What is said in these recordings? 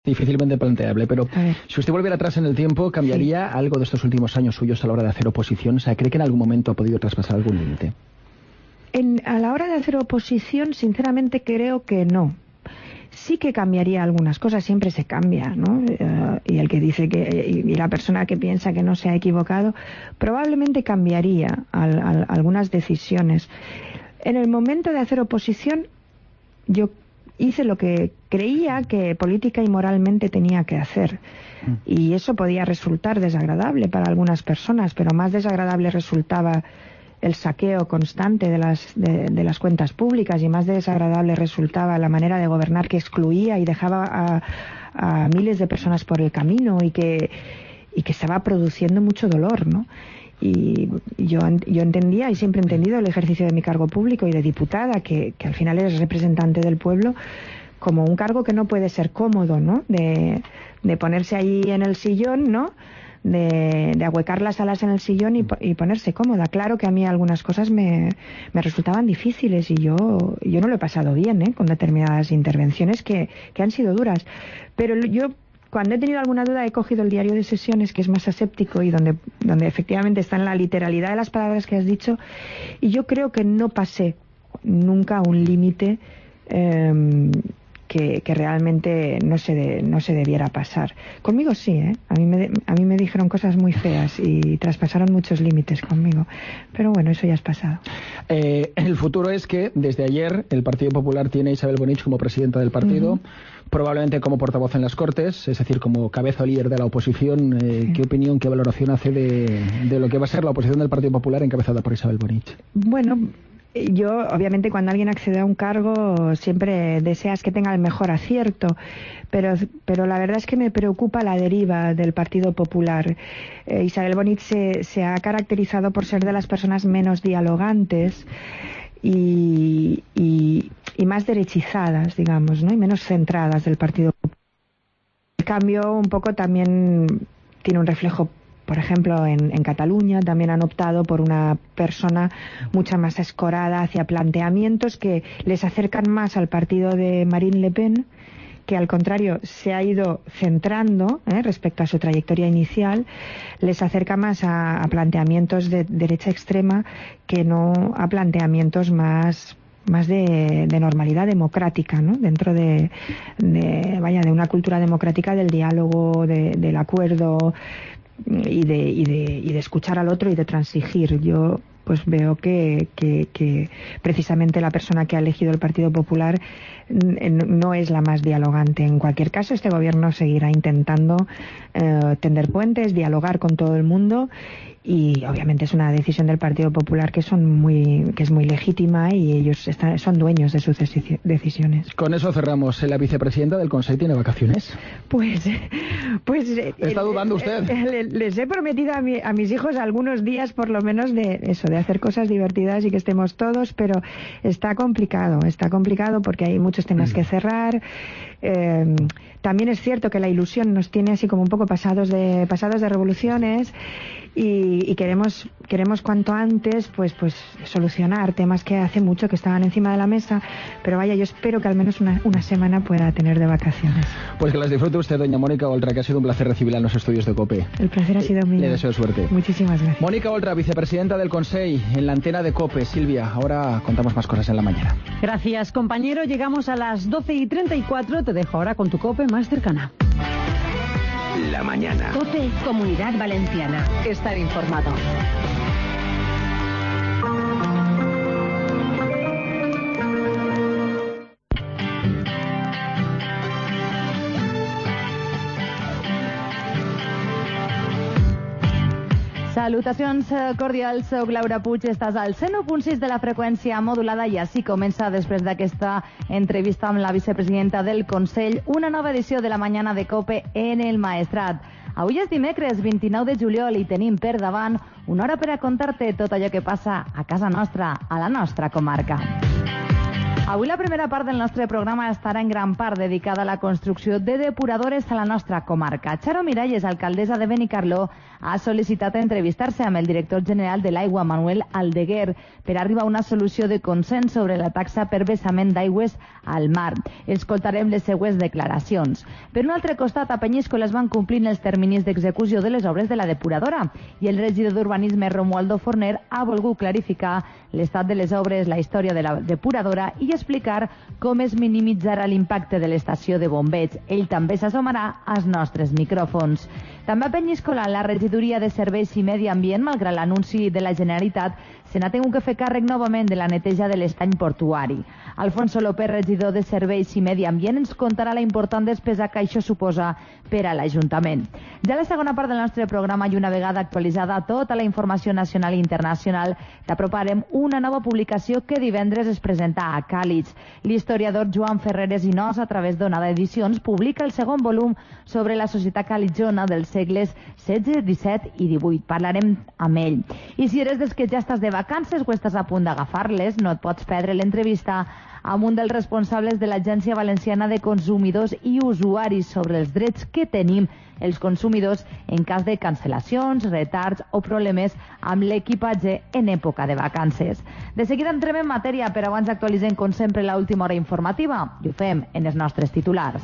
difícilmente planteable, pero si usted volviera atrás en el tiempo, ¿cambiaría algo de estos últimos años suyos a la hora de hacer oposición? O sea, ¿cree que en algún momento ha podido traspasar algún límite? A la hora de hacer oposición, sinceramente creo que no. Sí que cambiaría algunas cosas, siempre se cambia, ¿no? Y el que dice y la persona que piensa que no se ha equivocado, probablemente cambiaría algunas decisiones. En el momento de hacer oposición, yo hice lo que creía que política y moralmente tenía que hacer. Y eso podía resultar desagradable para algunas personas, pero más desagradable resultaba el saqueo constante de las cuentas públicas, y más desagradable resultaba la manera de gobernar que excluía y dejaba a miles de personas por el camino y que estaba produciendo mucho dolor, ¿no? Y yo entendía, y siempre he entendido, el ejercicio de mi cargo público y de diputada, que al final eres representante del pueblo, como un cargo que no puede ser cómodo, ¿no? De ponerse ahí en el sillón, ¿no? De ahuecar las alas en el sillón y ponerse cómoda. Claro que a mí algunas cosas me resultaban difíciles, y yo no lo he pasado bien, con determinadas intervenciones que han sido duras. Pero yo, cuando he tenido alguna duda, he cogido el diario de sesiones, que es más aséptico y donde efectivamente está en la literalidad de las palabras que has dicho, y yo creo que no pasé nunca un límite que realmente no se debiera pasar. Conmigo sí, ¿eh? A mí me dijeron cosas muy feas y traspasaron muchos límites conmigo. Pero bueno, eso ya es pasado. El futuro es que desde ayer el Partido Popular tiene a Isabel Bonich como presidenta del partido, probablemente como portavoz en las Cortes, es decir, como cabeza o líder de la oposición. ¿Qué opinión, qué valoración hace de lo que va a ser la oposición del Partido Popular encabezada por Isabel Bonich? Bueno, yo, obviamente, cuando alguien accede a un cargo, siempre deseas que tenga el mejor acierto, pero la verdad es que me preocupa la deriva del Partido Popular. Isabel Bonich se ha caracterizado por ser de las personas menos dialogantes y más derechizadas, digamos, ¿no? Y menos centradas del Partido Popular. En cambio, un poco también tiene un reflejo. Por ejemplo, en Cataluña también han optado por una persona mucho más escorada hacia planteamientos que les acercan más al partido de Marine Le Pen, que al contrario se ha ido centrando respecto a su trayectoria inicial, les acerca más a planteamientos de derecha extrema que no a planteamientos más de normalidad democrática, ¿no? Dentro de una cultura democrática del diálogo, del acuerdo, y de escuchar al otro y de transigir. Yo pues veo que precisamente la persona que ha elegido el Partido Popular no es la más dialogante. En cualquier caso, este gobierno seguirá intentando tender puentes, dialogar con todo el mundo, y obviamente es una decisión del Partido Popular que es muy legítima, y ellos son dueños de sus decisiones. Con eso cerramos. ¿La vicepresidenta del Consejo tiene vacaciones? Pues ¿está dudando usted? Les he prometido a mis hijos algunos días, por lo menos, de hacer cosas divertidas y que estemos todos, pero está complicado porque hay muchos temas que cerrar. También es cierto que la ilusión nos tiene así como un poco pasados de revoluciones, y queremos cuanto antes pues solucionar temas que hace mucho que estaban encima de la mesa, pero vaya, yo espero que al menos una semana pueda tener de vacaciones. Pues que las disfrute usted, doña Mónica Oltra, que ha sido un placer recibirla en los estudios de COPE. El placer ha sido mío. Le deseo suerte. Muchísimas gracias. Mónica Oltra, vicepresidenta del Consejo, en la antena de COPE. Silvia, ahora contamos más cosas en la mañana. Gracias, compañero. Llegamos a las 12:34. Te dejo ahora con tu COPE más cercana. La mañana. COPE, Comunidad Valenciana. Estar informado. Salutacions cordials, soc Laura Puig, estàs al 101.6 de la freqüència modulada, i així comença, després d'aquesta entrevista amb la vicepresidenta del Consell, una nova edició de la mañana de COPE en el Maestrat. Avui és dimecres 29 de juliol i tenim per davant una hora per a contar-te tot allò que passa a casa nostra, a la nostra comarca. Avui la primera part del nostre programa estarà en gran part dedicada a la construcció de depuradores a la nostra comarca. Charo Miralles, alcaldessa de Benicarló, ha sol·licitat entrevistar-se amb el director general de l'Aigua, Manuel Aldeguer, per arribar a una solució de consens sobre la taxa per vessament d'aigües al mar. Escoltarem les següents declaracions. Per un altre costat, a Penyíscola es van complint els terminis d'execució de les obres de la depuradora i el regidor d'Urbanisme, Romualdo Forner, ha volgut clarificar l'estat de les obres, la història de la depuradora i explicar com es minimitzarà l'impacte de l'estació de bombeig. Ell també s'assomarà als nostres micròfons. També a Penyíscola, la regidoria de Serveis i Medi Ambient, malgrat l'anunci de la Generalitat, se n'ha tingut que fer càrrec novament de la neteja de l'estany portuari. Alfonso López, regidor de Serveis i Medi Ambient, ens contarà la important despesa que això suposa per a l'Ajuntament. Ja a la segona part del nostre programa i una vegada actualitzada tota la informació nacional i internacional, t'aproparem una nova publicació que divendres es presenta a Càlig. L'historiador Joan Ferreres i Nos, a través d'Onada Edicions, publica el segon volum sobre la societat calitzona dels segles XVI, XVII i XVIII. Parlarem amb ell. I si eres dels que ja estàs de vacances o estàs a punt d'agafar-les, no et pots perdre l'entrevista amb un dels responsables de l'Agència Valenciana de Consumidors i Usuaris sobre els drets que tenim els consumidors en cas de cancel·lacions, retards o problemes amb l'equipatge en època de vacances. De seguida entrem en matèria, però abans actualitzem com sempre l'última hora informativa i ho fem en els nostres titulars.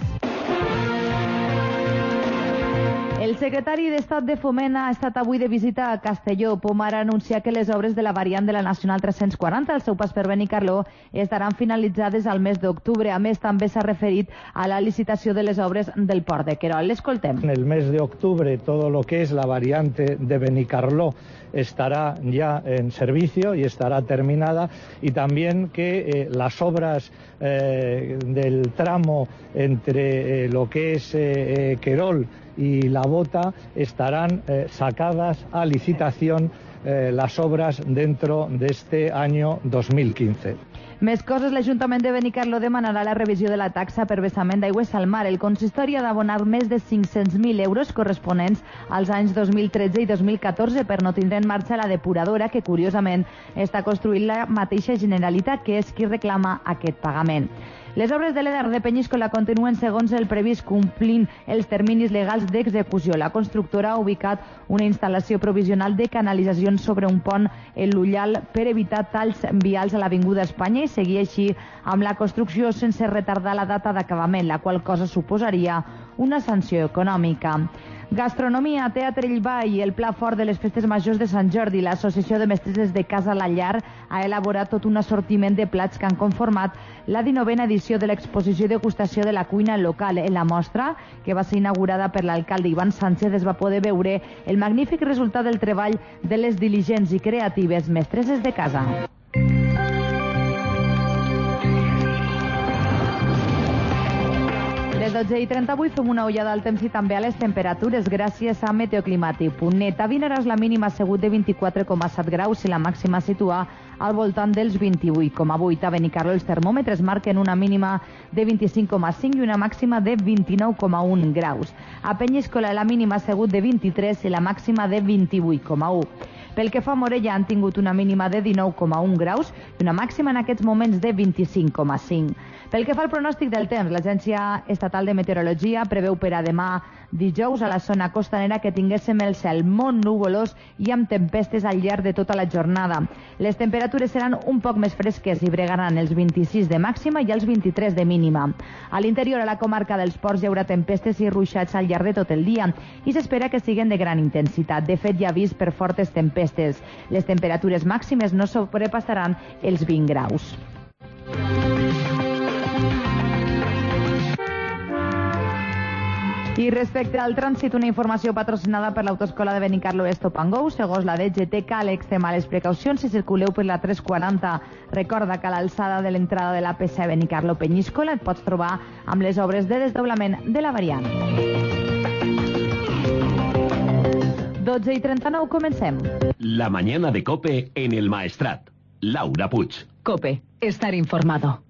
El secretari d'Estat de Foment ha estat avui de visita a Castelló. Pomar ha anunciat que les obres de la variant de la Nacional 340 al seu pas per Benicarló estaran finalitzades al mes d'octubre. A més, també s'ha referit a la licitació de les obres del Port de Querol. L'escoltem. En el mes de octubre todo lo que es la variante de Benicarló estará ya en servicio y estará terminada, y también que las obras del tramo entre lo que es Querol y La Bota estarán sacadas a licitación las obras dentro de este año 2015. Més coses, l'Ajuntament de Benicarló demanarà la revisió de la taxa per vessament d'aigües al mar. El consistori ha d'abonar més de 500.000 euros corresponents als anys 2013 i 2014 per no tindre en marxa la depuradora, que curiosament està construint la mateixa Generalitat, que és qui reclama aquest pagament. Les obres de l'EDAR de Penyíscola continuen segons el previst, complint els terminis legals d'execució. La constructora ha ubicat una instal·lació provisional de canalitzacions sobre un pont en l'Ullal per evitar talls vials a l'Avinguda Espanya i seguir així amb la construcció sense retardar la data d'acabament, la qual cosa suposaria una sanció econòmica. Gastronomia, teatre i ball i el pla fort de les festes majors de Sant Jordi. L'Associació de Mestresses de Casa La Llar ha elaborat tot un assortiment de plats que han conformat la 19a edició de l'exposició i degustació de la cuina local. En la mostra, que va ser inaugurada per l'alcalde Ivan Sánchez, es va poder veure el magnífic resultat del treball de les diligents i creatives mestresses de casa. Les 12:38 fem una ullada al temps i també a les temperatures gràcies a meteoclimàtic.net. A Vinaròs la mínima ha sigut de 24,7 graus i la màxima situa al voltant dels 28,8. A Benicarló els termòmetres marquen una mínima de 25,5 i una màxima de 29,1 graus. A Penyíscola la mínima ha sigut de 23 i la màxima de 28,1. Pel que fa a Morella han tingut una mínima de 19,1 graus i una màxima en aquests moments de 25,5. Pel que fa al pronòstic del temps, l'Agència Estatal de Meteorologia preveu per a demà dijous a la zona costanera que tinguéssim el cel molt nuvolós i amb tempestes al llarg de tota la jornada. Les temperatures seran un poc més fresques i bregaran els 26 de màxima i els 23 de mínima. A l'interior, a la comarca dels Ports, hi haurà tempestes i ruixats al llarg de tot el dia i s'espera que siguin de gran intensitat. De fet, hi ha avís per fortes tempestes. Les temperatures màximes no sobrepassaran els 20 graus. I respecte al trànsit, una informació patrocinada per l'Autoescola de Benicarló Stop and Go. Segons la DGT, cal extremar les precaucions si circuleu per la 340. Recorda que a l'alçada de l'entrada de l'AP7 Benicarló Penyíscola et pots trobar amb les obres de desdoblament de la variant. 12:39, comencem. La mañana de COPE en El Maestrat. Laura Puig. COPE, estar informado.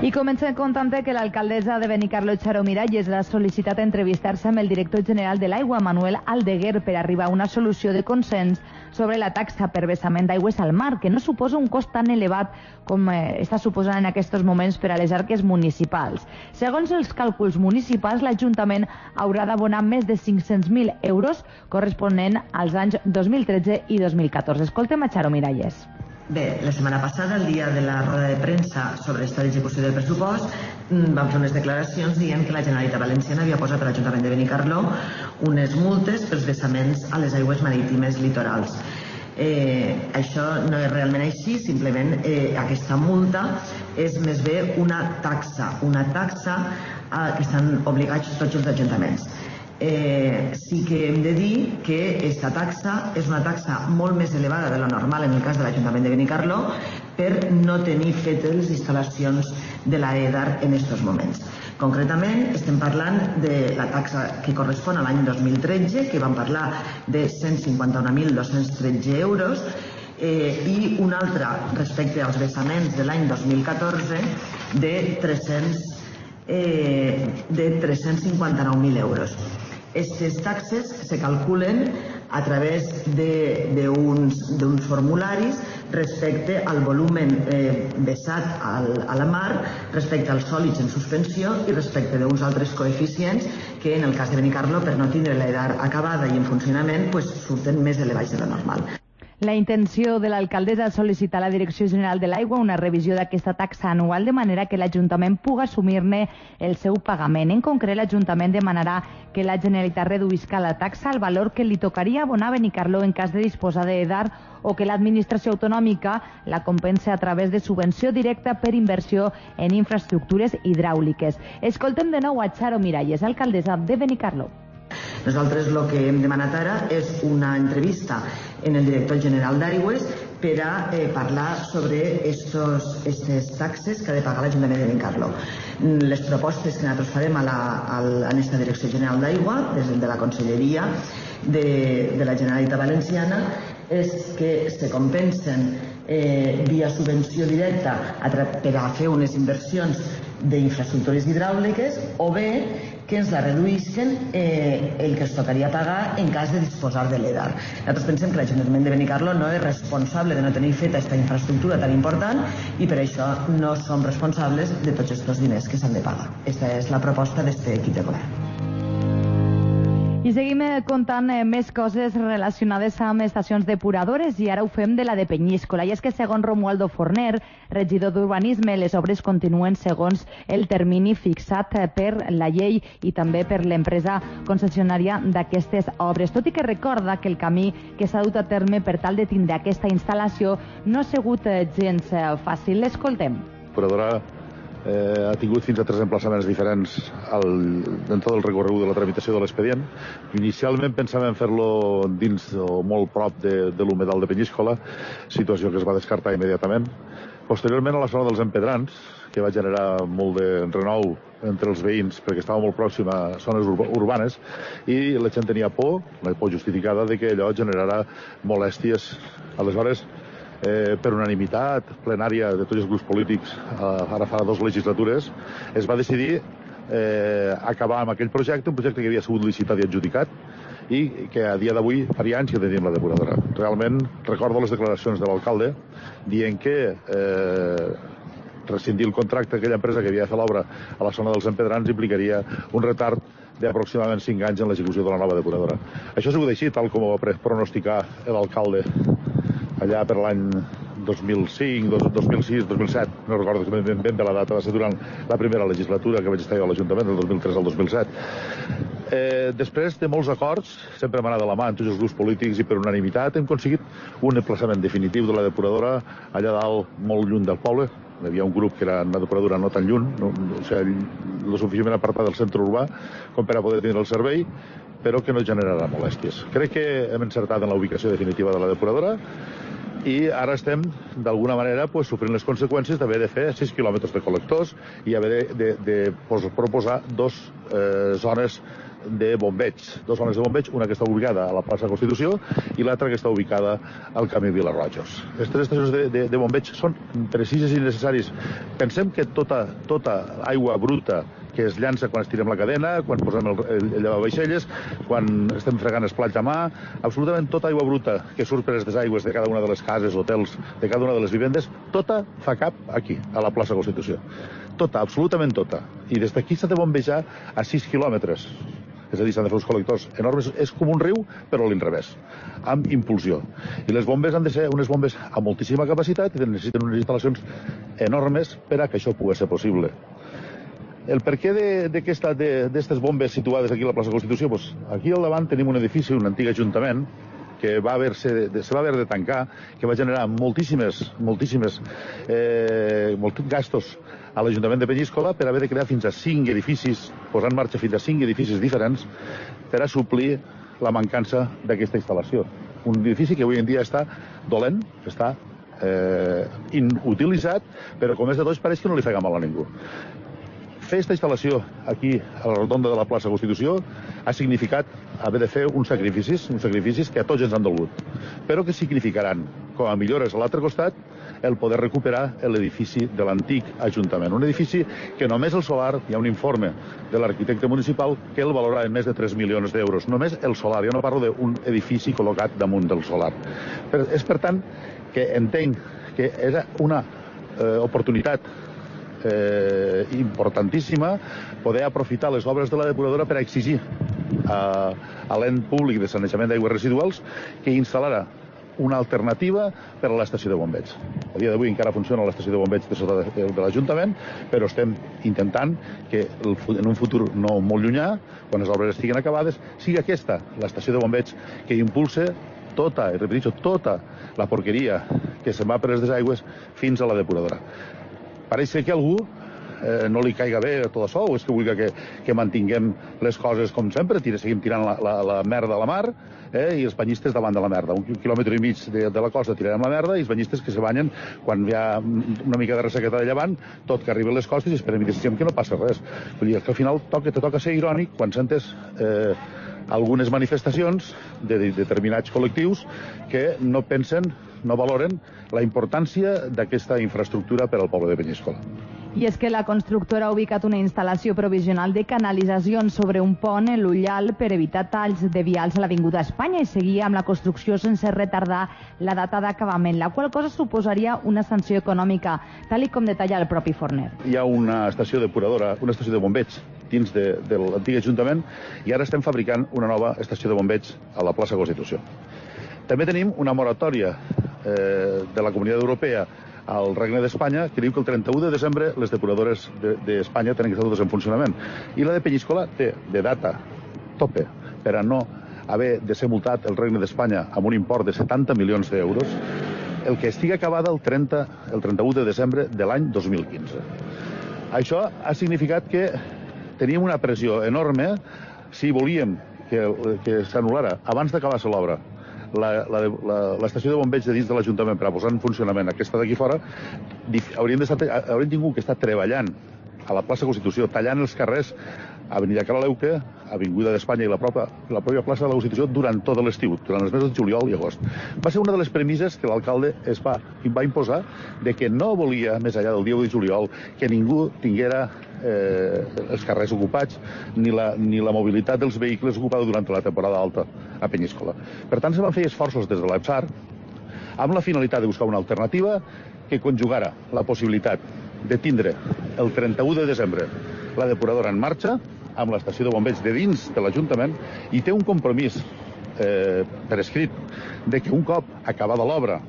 I comencem contant que l'alcaldessa de Benicarló, Charo Miralles, ha sol·licitat entrevistar-se amb el director general de l'Aigua, Manuel Aldeguer, per arribar a una solució de consens sobre la taxa per vessament d'aigües al mar, que no suposa un cost tan elevat com està suposant en aquests moments per a les arques municipals. Segons els càlculs municipals, l'Ajuntament haurà d'abonar més de 500.000 euros corresponent als anys 2013 i 2014. Escoltem a Charo Miralles. Bé, la setmana passada, el dia de la roda de premsa sobre l'estat d'execució del pressupost, vam fer unes declaracions dient que la Generalitat Valenciana havia posat a l'Ajuntament de Benicarló unes multes pels vessaments a les aigües marítimes litorals. Això no és realment així, simplement aquesta multa és més bé una taxa que estan obligats tots els ajuntaments. Sí que hem de dir que aquesta taxa és una taxa molt més elevada de la normal en el cas de l'Ajuntament de Benicarló per no tenir fetes les instal·lacions de l'AEDAR en aquests moments. Concretament, estem parlant de la taxa que correspon a l'any 2013, que vam parlar de 151.213 euros, i una altra respecte als vessaments de l'any 2014 de 359.000 euros. Aquestes taxes se calculen a través d'uns formularis respecte al volumen vessat a la mar, respecte als sòlids en suspensió i respecte d'uns altres coeficients que en el cas de Benicarló, per no tindre l'EDAR acabada i en funcionament, surten més elevats de la normal. La intenció de l'alcaldessa és sol·licitar a la Direcció General de l'Aigua una revisió d'aquesta taxa anual de manera que l'Ajuntament pugui assumir-ne el seu pagament. En concret, l'Ajuntament demanarà que la Generalitat reduïsca la taxa al valor que li tocaria abonar a Benicarló en cas de disposar d'EDAR o que l'administració autonòmica la compense a través de subvenció directa per inversió en infraestructures hidràuliques. Escoltem de nou a Charo Miralles, alcaldessa de Benicarló. Nosaltres el que hem demanat ara és una entrevista en el director general d'Aigües per a parlar sobre aquestes taxes que ha de pagar l'Ajuntament de Benicarló. Les propostes que nosaltres farem en aquesta direcció general d'Aigua, des de la Conselleria de la Generalitat Valenciana, és que se compensen via subvenció directa per a fer unes inversions d'infraestructures hidràuliques o bé que ens la reduïsquen el que es tocaria pagar en cas de disposar de l'EDAR. Nosaltres pensem que l'Ajuntament de Benicarló no és responsable de no tenir feta aquesta infraestructura tan important i per això no som responsables de tots aquests diners que s'han de pagar. Aquesta és la proposta d'aquest equip de govern. I seguim contant més coses relacionades amb estacions depuradores i ara ho fem de la de Penyíscola. I és que segons Romualdo Forner, regidor d'Urbanisme, les obres continuen segons el termini fixat per la llei i també per l'empresa concessionària d'aquestes obres. Tot i que recorda que el camí que s'ha dut a terme per tal de tindre aquesta instal·lació no ha sigut gens fàcil. L'escoltem. Depuradora ha tingut fins a 3 emplaçaments diferents en tot el recorregut de la tramitació de l'expedient. Inicialment pensàvem fer-lo dins o molt prop de l'humedal de Penyíscola, situació que es va descartar immediatament. Posteriorment, a la zona dels Empedrans, que va generar molt de renou entre els veïns perquè estava molt pròxim a zones urbanes i la gent tenia por, la por justificada, de que allò generarà molèsties. Aleshores, per unanimitat plenària de tots els grups polítics, ara fa 2 legislatures, es va decidir acabar amb aquell projecte, un projecte que havia sigut licitat i adjudicat i que a dia d'avui faria anys que teníem la depuradora. Realment recordo les declaracions de l'alcalde dient que rescindir el contracte d'aquella empresa que havia de fer l'obra a la zona dels Empedrans implicaria un retard d'aproximadament 5 anys en l'execució de la nova depuradora. Això ha sigut així, tal com ho va pronosticar l'alcalde allà per l'any 2005, 2006, 2007, no recordo ben bé la data, va ser durant la primera legislatura que vaig estar jo a l'Ajuntament, del 2003 al 2007. Després de molts acords, sempre hem anat de la mà en tots els grups polítics i per unanimitat hem aconseguit un emplaçament definitiu de la depuradora allà dalt, molt lluny del poble. Hi havia un grup que era una depuradora no tan lluny, o sigui, lo suficientment apartat del centre urbà com per a poder tenir el servei, però que no generarà molèsties. Crec que hem encertat en la ubicació definitiva de la depuradora i ara estem, d'alguna manera, sofrint les conseqüències d'haver de fer 6 quilòmetres de col·lectors i haver de proposar dues zones de bombeig. Dues zones de bombeig, una que està ubicada a la plaça Constitució i l'altra que està ubicada al camí Vilarrojos. Aquestes estacions de bombeig són precises i necessaris. Pensem que tota aigua bruta que es llança quan estirem la cadena, quan posem el llavavaixelles, quan estem fregant els plats a mà, absolutament tota aigua bruta que surt per les desaigües de cada una de les cases, hotels, de cada una de les vivendes, tota fa cap aquí, a la plaça Constitució. Tota, absolutament tota. I des d'aquí s'ha de bombejar a 6 quilòmetres. És a dir, s'han de fer uns col·lectors enormes. És com un riu, però a l'inrevés, amb impulsió. I les bombes han de ser unes bombes amb moltíssima capacitat i necessiten unes instal·lacions enormes per a que això pugui ser possible. El perquè d'aquestes bombes situades aquí a la plaça Constitució, aquí al davant tenim un edifici, un antic ajuntament, que se va haver de tancar, que va generar moltíssims gastos a l'Ajuntament de Penyíscola per haver de crear fins a 5 edificis, posar en marxa fins a 5 edificis diferents per a suplir la mancança d'aquesta instal·lació. Un edifici que avui en dia està dolent, està inutilitzat, però com és de tots pareix que no li fa mal a ningú. Fer aquesta instal·lació aquí a la rotonda de la plaça Constitució ha significat haver de fer uns sacrificis que a tots ens han dolgut, però que significaran, com a millores a l'altre costat, el poder recuperar l'edifici de l'antic Ajuntament. Un edifici que només el solar, hi ha un informe de l'arquitecte municipal que el valora en més de 3 milions d'euros. Només el solar, jo no parlo d'un edifici col·locat damunt del solar. És per tant que entenc que era una oportunitat importantíssima poder aprofitar les obres de la depuradora per exigir a l'ent públic de sanejament d'aigües residuals que instal·lara una alternativa per a l'estació de bombeig. A dia d'avui encara funciona l'estació de bombeig de sota de l'Ajuntament, però estem intentant que en un futur no molt llunyà, quan les obres estiguin acabades, sigui aquesta l'estació de bombeig que impulse tota la porqueria que se'n va per les desaigües fins a la depuradora. Pareix que a algú no li caiga bé tot això, o és que vulgui que mantinguem les coses com sempre, seguim tirant la merda a la mar i els banyistes davant de la merda. 1,5 quilòmetres de la costa tirarem la merda i els banyistes que se banyen quan hi ha una mica de ressequeta de llevant, tot que arriben les costes i esperem i desitgem que no passa res. Vull dir que al final te toca ser irònic quan sentes algunes manifestacions de determinats col·lectius que no pensen, no valoren la importància d'aquesta infraestructura per al poble de Penyíscola. I és que la constructora ha ubicat una instal·lació provisional de canalitzacions sobre un pont en l'Ullal per evitar talls de vials a l'Avinguda Espanya i seguir amb la construcció sense retardar la data d'acabament, la qual cosa suposaria una sanció econòmica, tal com detalla el propi Forner. Hi ha una estació depuradora, una estació de bombeig dins de l'antic Ajuntament i ara estem fabricant una nova estació de bombeig a la plaça Constitució. També tenim una moratòria de la Comunitat Europea al Regne d'Espanya que diu que el 31 de desembre les depuradores d'Espanya tenen que estar totes en funcionament. I la de Penyíscola té de data tope per a no haver de ser multat el Regne d'Espanya amb un import de 70 milions d'euros el que estigui acabada el 31 de desembre de l'any 2015. Això ha significat que teníem una pressió enorme si volíem que s'anul·lara abans d'acabar-se l'obra l'estació de bombeig de dins de l'Ajuntament per a posar en funcionament aquesta d'aquí fora, hauríem tingut que estar treballant a la plaça Constitució, tallant els carrers Avenida Caraleuque, Avinguda d'Espanya i la pròpia plaça de la Constitució durant tot l'estiu, durant els mesos de juliol i agost. Va ser una de les premisses que l'alcalde va imposar de que no volia, més enllà del dia 1 de juliol, que ningú tinguera els carrers ocupats ni la mobilitat dels vehicles ocupada durant la temporada alta a Penyíscola. Per tant, se van fer esforços des de l'EPSAR amb la finalitat de buscar una alternativa que conjugara la possibilitat de tindre el 31 de desembre la depuradora en marxa amb l'estació de bombeig de dins de l'Ajuntament i té un compromís per escrit de que un cop acabada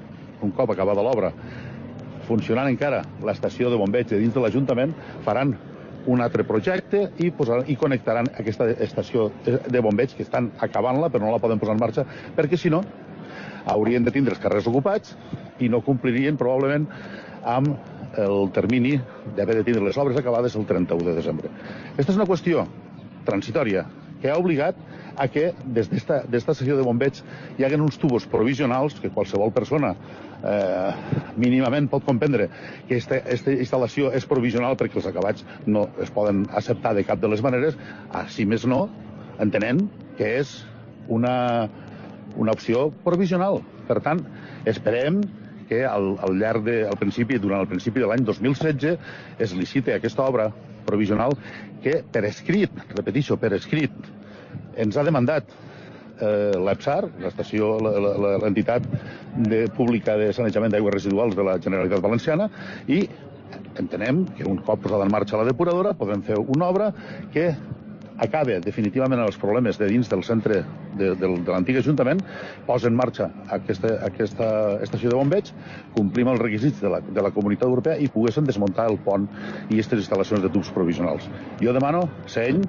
l'obra funcionant encara l'estació de bombeig de dins de l'Ajuntament faran un altre projecte i connectaran aquesta estació de bombeig que estan acabant-la però no la poden posar en marxa perquè si no haurien de tindre els carrers ocupats i no complirien probablement amb el termini d'haver de tindre les obres acabades el 31 de desembre. Aquesta és una qüestió transitòria que ha obligat a que des d'esta estació de bombeig hi haguen uns tubos provisionals que qualsevol persona mínimament pot comprendre que aquesta instal·lació és provisional perquè els acabats no es poden acceptar de cap de les maneres, si més no, entenent que és una opció provisional. Per tant, esperem que durant el principi de l'any 2016 es licite aquesta obra provisional que per escrit, repeteixo, per escrit, ens ha demandat l'EPSAR, l'entitat pública de sanejament d'aigües residuals de la Generalitat Valenciana, i entenem que un cop posada en marxa la depuradora podem fer una obra que acabe definitivament els problemes de dins del centre de l'antic Ajuntament, posa en marxa aquesta estació de bombeig, complim els requisits de la Comunitat Europea i poguessin desmuntar el pont i aquestes instal·lacions de tubs provisionals. Jo demano seny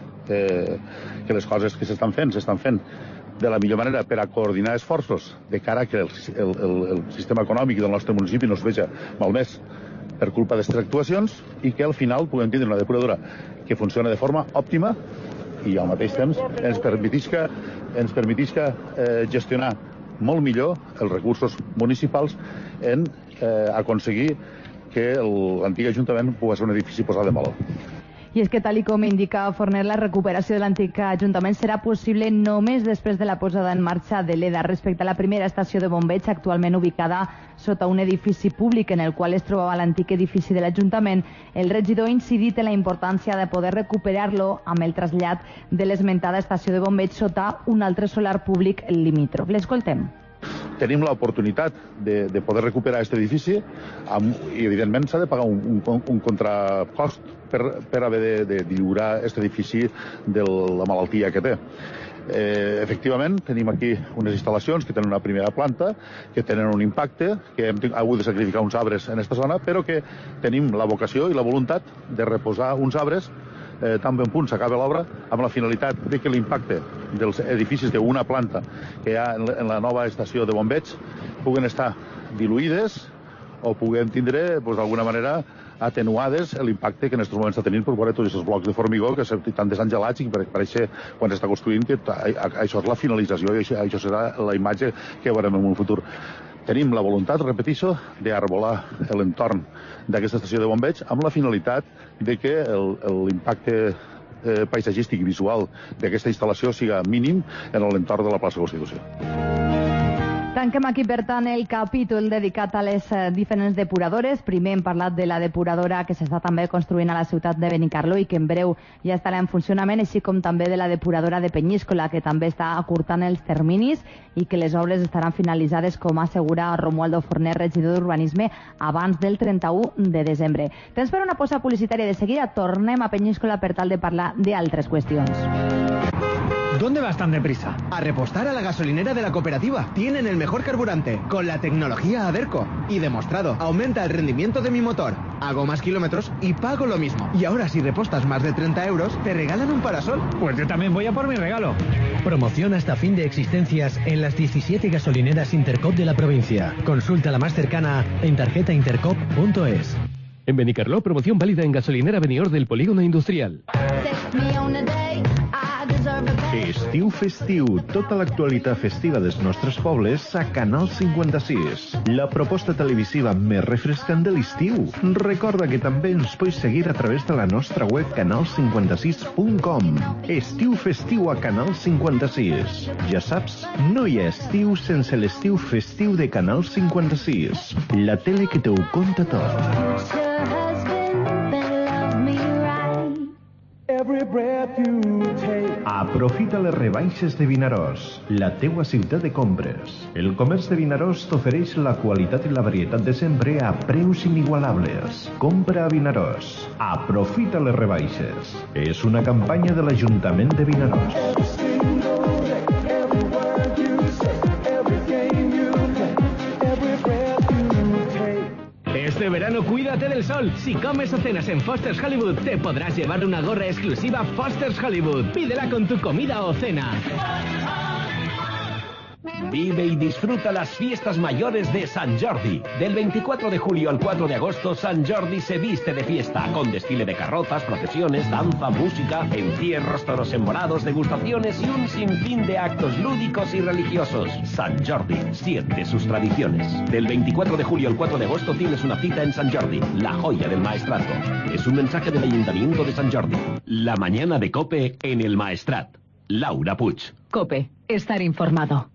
que les coses que s'estan fent de la millor manera per a coordinar esforços de cara que el sistema econòmic del nostre municipi no es veja malmès per culpa d'aquestes actuacions i que al final puguem tindre una depuradora que funciona de forma òptima i al mateix temps ens permetisca gestionar molt millor els recursos municipals en aconseguir que l'antic Ajuntament pugui ser un edifici posat en valor. I és que, tal com indica Forner, la recuperació de l'antic Ajuntament serà possible només després de la posada en marxa de l'EDA. Respecte a la primera estació de bombeig, actualment ubicada sota un edifici públic en el qual es trobava l'antic edifici de l'Ajuntament, el regidor ha incidit en la importància de poder recuperar-lo amb el trasllat de l'esmentada estació de bombeig sota un altre solar públic limítrof. L'escoltem. Tenim l'oportunitat de poder recuperar aquest edifici i, evidentment, s'ha de pagar un contracost per haver de lliurar aquest edifici de la malaltia que té. Efectivament, tenim aquí unes instal·lacions que tenen una primera planta, que tenen un impacte, que hem hagut de sacrificar uns arbres en aquesta zona, però que tenim la vocació i la voluntat de reposar uns arbres tan ben punt s'acaba l'obra amb la finalitat de que l'impacte dels edificis d'una planta que hi ha en la nova estació de bombeig puguen estar diluïdes o puguem tindre, d'alguna manera, atenuades l'impacte que en aquests moments està tenint per veure tots aquests blocs de formigó que estan desangelats i que pareix quan s'està construint que això és la finalització i això serà la imatge que veurem en un futur. Tenim la voluntat, repeteixo, d'arbolar l'entorn d'aquesta estació de bombeig amb la finalitat de que l'impacte paisatgístic i visual d'aquesta instal·lació siga mínim en l'entorn de la plaça Constitució. Tanquem aquí, per tant, el capítol dedicat a les diferents depuradores. Primer hem parlat de la depuradora que s'està també construint a la ciutat de Benicarló i que en breu ja estarà en funcionament, així com també de la depuradora de Penyíscola, que també està acurtant els terminis i que les obres estaran finalitzades, com assegura Romualdo Forner, regidor d'Urbanisme, abans del 31 de desembre. Temps per una pausa publicitària. De seguida tornem a Penyíscola per tal de parlar d'altres qüestions. ¿Dónde vas tan deprisa? A repostar a la gasolinera de la cooperativa. Tienen el mejor carburante, con la tecnología Aderco. Y demostrado, aumenta el rendimiento de mi motor. Hago más kilómetros y pago lo mismo. Y ahora si repostas más de 30 euros, te regalan un parasol. Pues yo también voy a por mi regalo. Promoción hasta fin de existencias en las 17 gasolineras Intercop de la provincia. Consulta la más cercana en tarjetaintercop.es. En Benicarló, promoción válida en gasolinera Benior del Polígono Industrial. Estiu festiu, tota l'actualitat festiva dels nostres pobles a Canal 56. La proposta televisiva més refrescant de l'estiu. Recorda que també ens pots seguir a través de la nostra web canal56.com. Estiu festiu a Canal 56. Ja saps, no hi ha estiu sense l'estiu festiu de Canal 56. La tele que t'ho conta tot. Aprofita les rebaixes de Vinaròs, la teua ciutat de compres. El comerç de Vinaròs t'ofereix la qualitat i la varietat de sempre a preus inigualables. Compra a Vinaròs. Aprofita les rebaixes. És una campanya de l'Ajuntament de Vinaròs. Este verano cuídate del sol. Si comes o cenas en Foster's Hollywood, te podrás llevar una gorra exclusiva Foster's Hollywood. Pídela con tu comida o cena. Vive y disfruta las fiestas mayores de Sant Jordi. Del 24 de julio al 4 de agosto, Sant Jordi se viste de fiesta, con desfile de carrozas, procesiones, danza, música, encierros, toros embonados, degustaciones y un sinfín de actos lúdicos y religiosos. Sant Jordi siente sus tradiciones. Del 24 de julio al 4 de agosto tienes una cita en Sant Jordi, la joya del Maestrazgo. Es un mensaje del Ayuntamiento de Sant Jordi. La mañana de COPE en el Maestrat. Laura Puig. COPE, estar informado.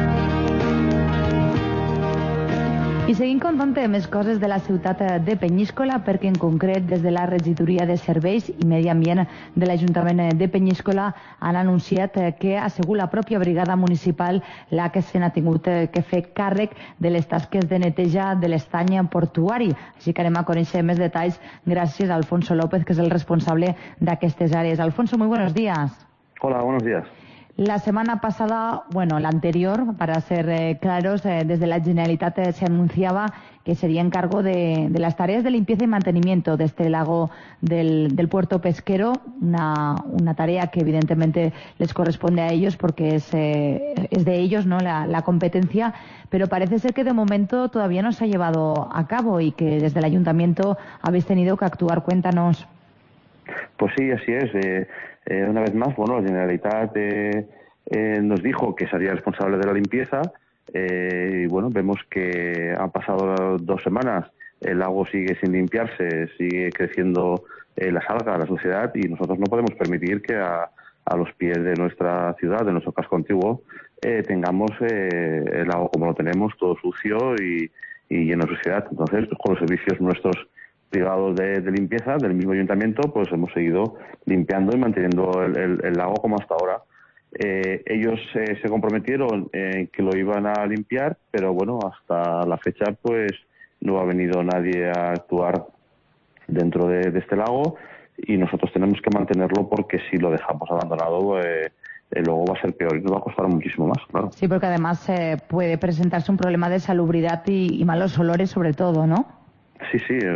I seguim contant més coses de la ciutat de Penyíscola, perquè en concret des de la Regidoria de Serveis i Medi Ambient de l'Ajuntament de Penyíscola han anunciat que ha sigut la pròpia brigada municipal la que se n'ha tingut que fer càrrec de les tasques de neteja de l'estany portuari. Així que anem a conèixer més detalls gràcies a Alfonso López, que és el responsable d'aquestes àrees. Alfonso, muy buenos días. Hola, buenos días. La semana pasada, bueno, la anterior, para ser claros, desde la Generalitat se anunciaba que sería encargo de las tareas de limpieza y mantenimiento de este lago del puerto pesquero, una tarea que evidentemente les corresponde a ellos porque es de ellos, ¿no?, la competencia, pero parece ser que de momento todavía no se ha llevado a cabo y que desde el Ayuntamiento habéis tenido que actuar. Cuéntanos. Pues sí, así es. Una vez más, bueno, la Generalitat nos dijo que sería responsable de la limpieza y bueno, vemos que han pasado 2 semanas, el lago sigue sin limpiarse, sigue creciendo las algas, la suciedad, y nosotros no podemos permitir que a los pies de nuestra ciudad, de nuestro casco antiguo, tengamos el lago como lo tenemos, todo sucio y lleno de suciedad. Entonces, con los servicios nuestros privados de limpieza del mismo ayuntamiento, pues hemos seguido limpiando y manteniendo el lago como hasta ahora. Ellos se comprometieron en que lo iban a limpiar, pero bueno, hasta la fecha pues no ha venido nadie a actuar dentro de este lago, y nosotros tenemos que mantenerlo porque si lo dejamos abandonado luego va a ser peor y nos va a costar muchísimo más, claro. Sí, porque además puede presentarse un problema de salubridad y malos olores sobre todo, ¿no? Sí,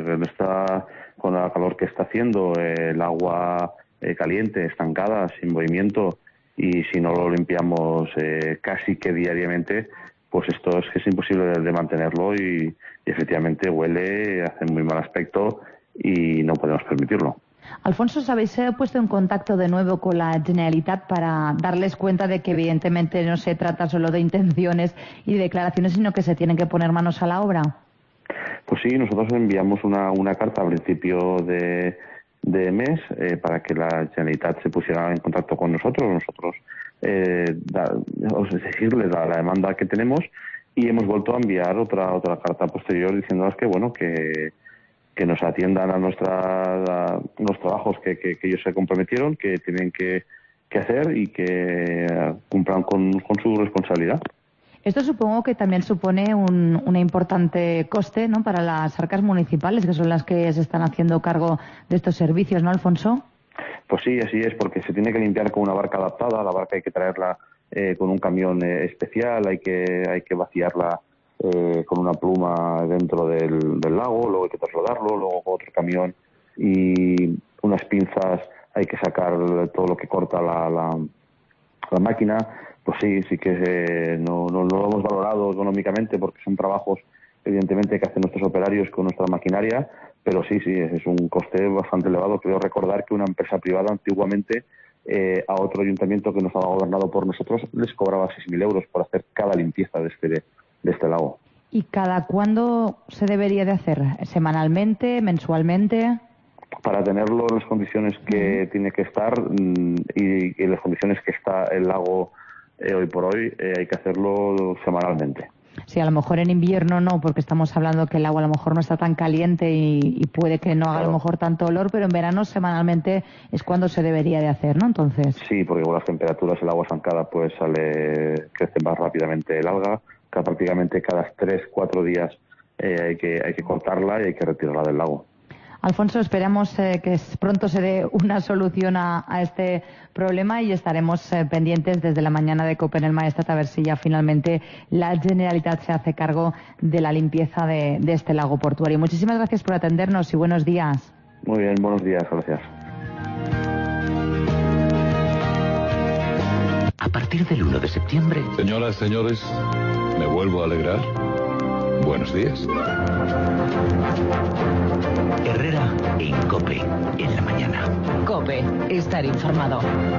con el calor que está haciendo, el agua caliente, estancada, sin movimiento, y si no lo limpiamos casi que diariamente, pues esto es imposible de mantenerlo y efectivamente huele, hace muy mal aspecto y no podemos permitirlo. Alfonso, ¿os habéis puesto en contacto de nuevo con la Generalitat para darles cuenta de que evidentemente no se trata solo de intenciones y declaraciones, sino que se tienen que poner manos a la obra? Pues sí, nosotros enviamos una carta a principio de mes para que la Generalitat se pusiera en contacto con nosotros, exigirles la demanda que tenemos, y hemos vuelto a enviar otra carta posterior diciéndoles que bueno, que nos atiendan a los trabajos que ellos se comprometieron, que tienen que hacer y que cumplan con su responsabilidad. Esto supongo que también supone un importante coste, ¿no?, para las arcas municipales, que son las que se están haciendo cargo de estos servicios, ¿no, Alfonso? Pues sí, así es, porque se tiene que limpiar con una barca adaptada. La barca hay que traerla con un camión especial, hay que vaciarla con una pluma dentro del lago, luego hay que trasladarlo, luego con otro camión y unas pinzas, hay que sacar todo lo que corta la máquina. Pues sí que no lo hemos valorado económicamente porque son trabajos evidentemente que hacen nuestros operarios con nuestra maquinaria, pero sí, es un coste bastante elevado. Creo recordar que una empresa privada antiguamente a otro ayuntamiento que no estaba gobernado por nosotros les cobraba 6.000 euros por hacer cada limpieza de este lago. ¿Y cada cuándo se debería de hacer? ¿Semanalmente, mensualmente? Para tenerlo en las condiciones que tiene que estar y en las condiciones que está el lago hoy por hoy, hay que hacerlo semanalmente. Sí, a lo mejor en invierno no, porque estamos hablando que el agua a lo mejor no está tan caliente y puede que no haga a lo mejor tanto olor, pero en verano semanalmente es cuando se debería de hacer, ¿no? Entonces. Sí, porque con las temperaturas el agua estancada pues crece más rápidamente el alga, que prácticamente cada 3-4 días hay que cortarla y hay que retirarla del lago. Alfonso, esperamos que pronto se dé una solución a este problema y estaremos pendientes desde la mañana de COPE en el Maestrat a ver si ya finalmente la Generalitat se hace cargo de la limpieza de este lago portuario. Muchísimas gracias por atendernos y buenos días. Muy bien, buenos días, gracias. partir del 1 de septiembre... Señoras, señores, me vuelvo a alegrar. Buenos días. Herrera en COPE, en la mañana. COPE, estar informado.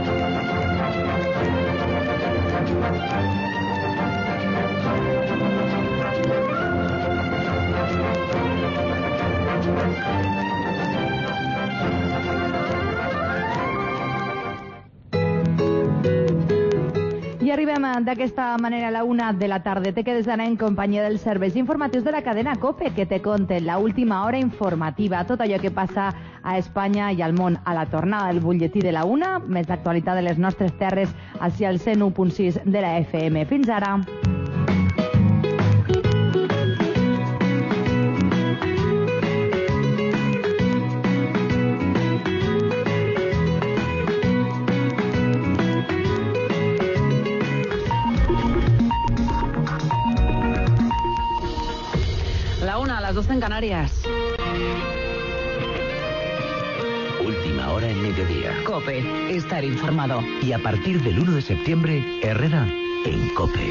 I arribem d'aquesta manera a la 1 de la tarda. Te quedes ara en companyia dels serveis informatius de la cadena COPE, que te conten la última hora informativa, tot allò que passa a Espanya i al món a la tornada del butlletí de la 1, més d'actualitat de les nostres terres, així al 101.6 de la FM. Fins ara. Las 12 en Canarias. Última hora en mediodía. COPE, estar informado. Y a partir del 1 de septiembre, Herrera en COPE.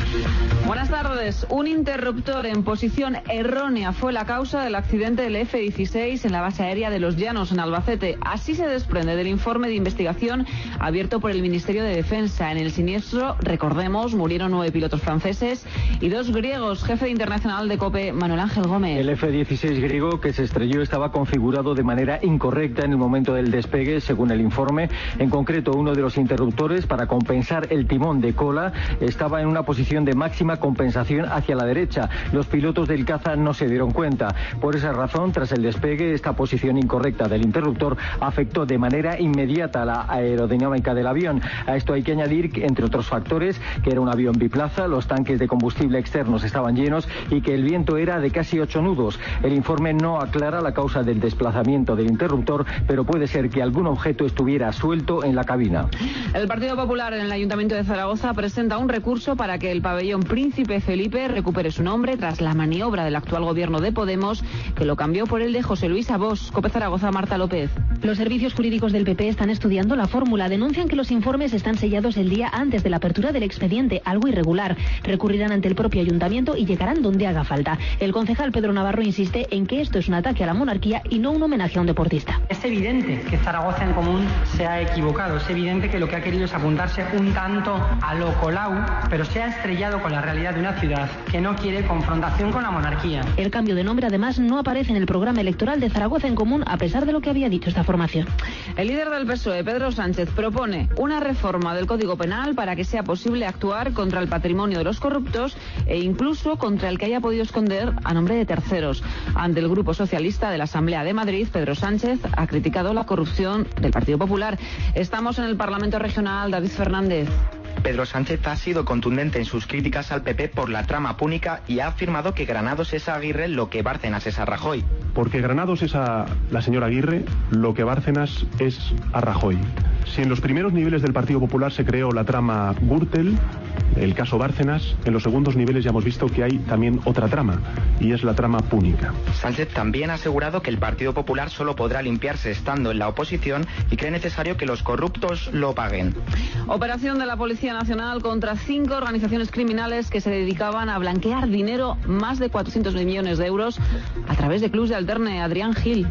Buenas tardes. Un interruptor en posición errónea fue la causa del accidente del F-16 en la base aérea de Los Llanos, en Albacete. Así se desprende del informe de investigación abierto por el Ministerio de Defensa. En el siniestro, recordemos, murieron 9 pilotos franceses y 2 griegos. Jefe internacional de COPE, Manuel Ángel Gómez. El F-16 griego que se estrelló estaba configurado de manera incorrecta en el momento del despegue, según el informe. En concreto, uno de los interruptores, para compensar el timón de cola, estaba en una posición de máxima compensación hacia la derecha. Los pilotos del caza no se dieron cuenta. Por esa razón, tras el despegue, esta posición incorrecta del interruptor afectó de manera inmediata la aerodinámica del avión. A esto hay que añadir, entre otros factores, que era un avión biplaza, los tanques de combustible externos estaban llenos y que el viento era de casi 8 nudos. El informe no aclara la causa del desplazamiento del interruptor, pero puede ser que algún objeto estuviera suelto en la cabina. El Partido Popular en el Ayuntamiento de Zaragoza presenta un recurso para que el pabellón Príncipe Felipe recupere su nombre tras la maniobra del actual gobierno de Podemos, que lo cambió por el de José Luis Abós. COPE Zaragoza, Marta López. Los servicios jurídicos del PP están estudiando la fórmula. Denuncian que los informes están sellados el día antes de la apertura del expediente, algo irregular. Recurrirán ante el propio ayuntamiento y llegarán donde haga falta. El concejal Pedro Navarro insiste en que esto es un ataque a la monarquía y no un homenaje a un deportista. Es evidente que Zaragoza en Común se ha equivocado. Es evidente que lo que ha querido es apuntarse un tanto a lo Colau, pero se ha estrellado con la realidad de una ciudad que no quiere confrontación con la monarquía. El cambio de nombre, además, no aparece en el programa electoral de Zaragoza en Común, a pesar de lo que había dicho esta formación. El líder del PSOE, Pedro Sánchez, propone una reforma del Código Penal para que sea posible actuar contra el patrimonio de los corruptos e incluso contra el que haya podido esconder a nombre de terceros. Ante el Grupo Socialista de la Asamblea de Madrid, Pedro Sánchez ha criticado la corrupción del Partido Popular. Estamos en el Parlamento Regional. David Fernández. Pedro Sánchez ha sido contundente en sus críticas al PP por la trama púnica y ha afirmado que Granados es a Aguirre lo que Bárcenas es a Rajoy. Porque Granados es a la señora Aguirre lo que Bárcenas es a Rajoy. Si en los primeros niveles del Partido Popular se creó la trama Gürtel, el caso Bárcenas, en los segundos niveles ya hemos visto que hay también otra trama, y es la trama púnica. Sánchez también ha asegurado que el Partido Popular solo podrá limpiarse estando en la oposición y cree necesario que los corruptos lo paguen. Operación de la Policía Nacional contra 5 organizaciones criminales que se dedicaban a blanquear dinero, más de 400 millones de euros, a través de clubs de alterne. Adrián Gil.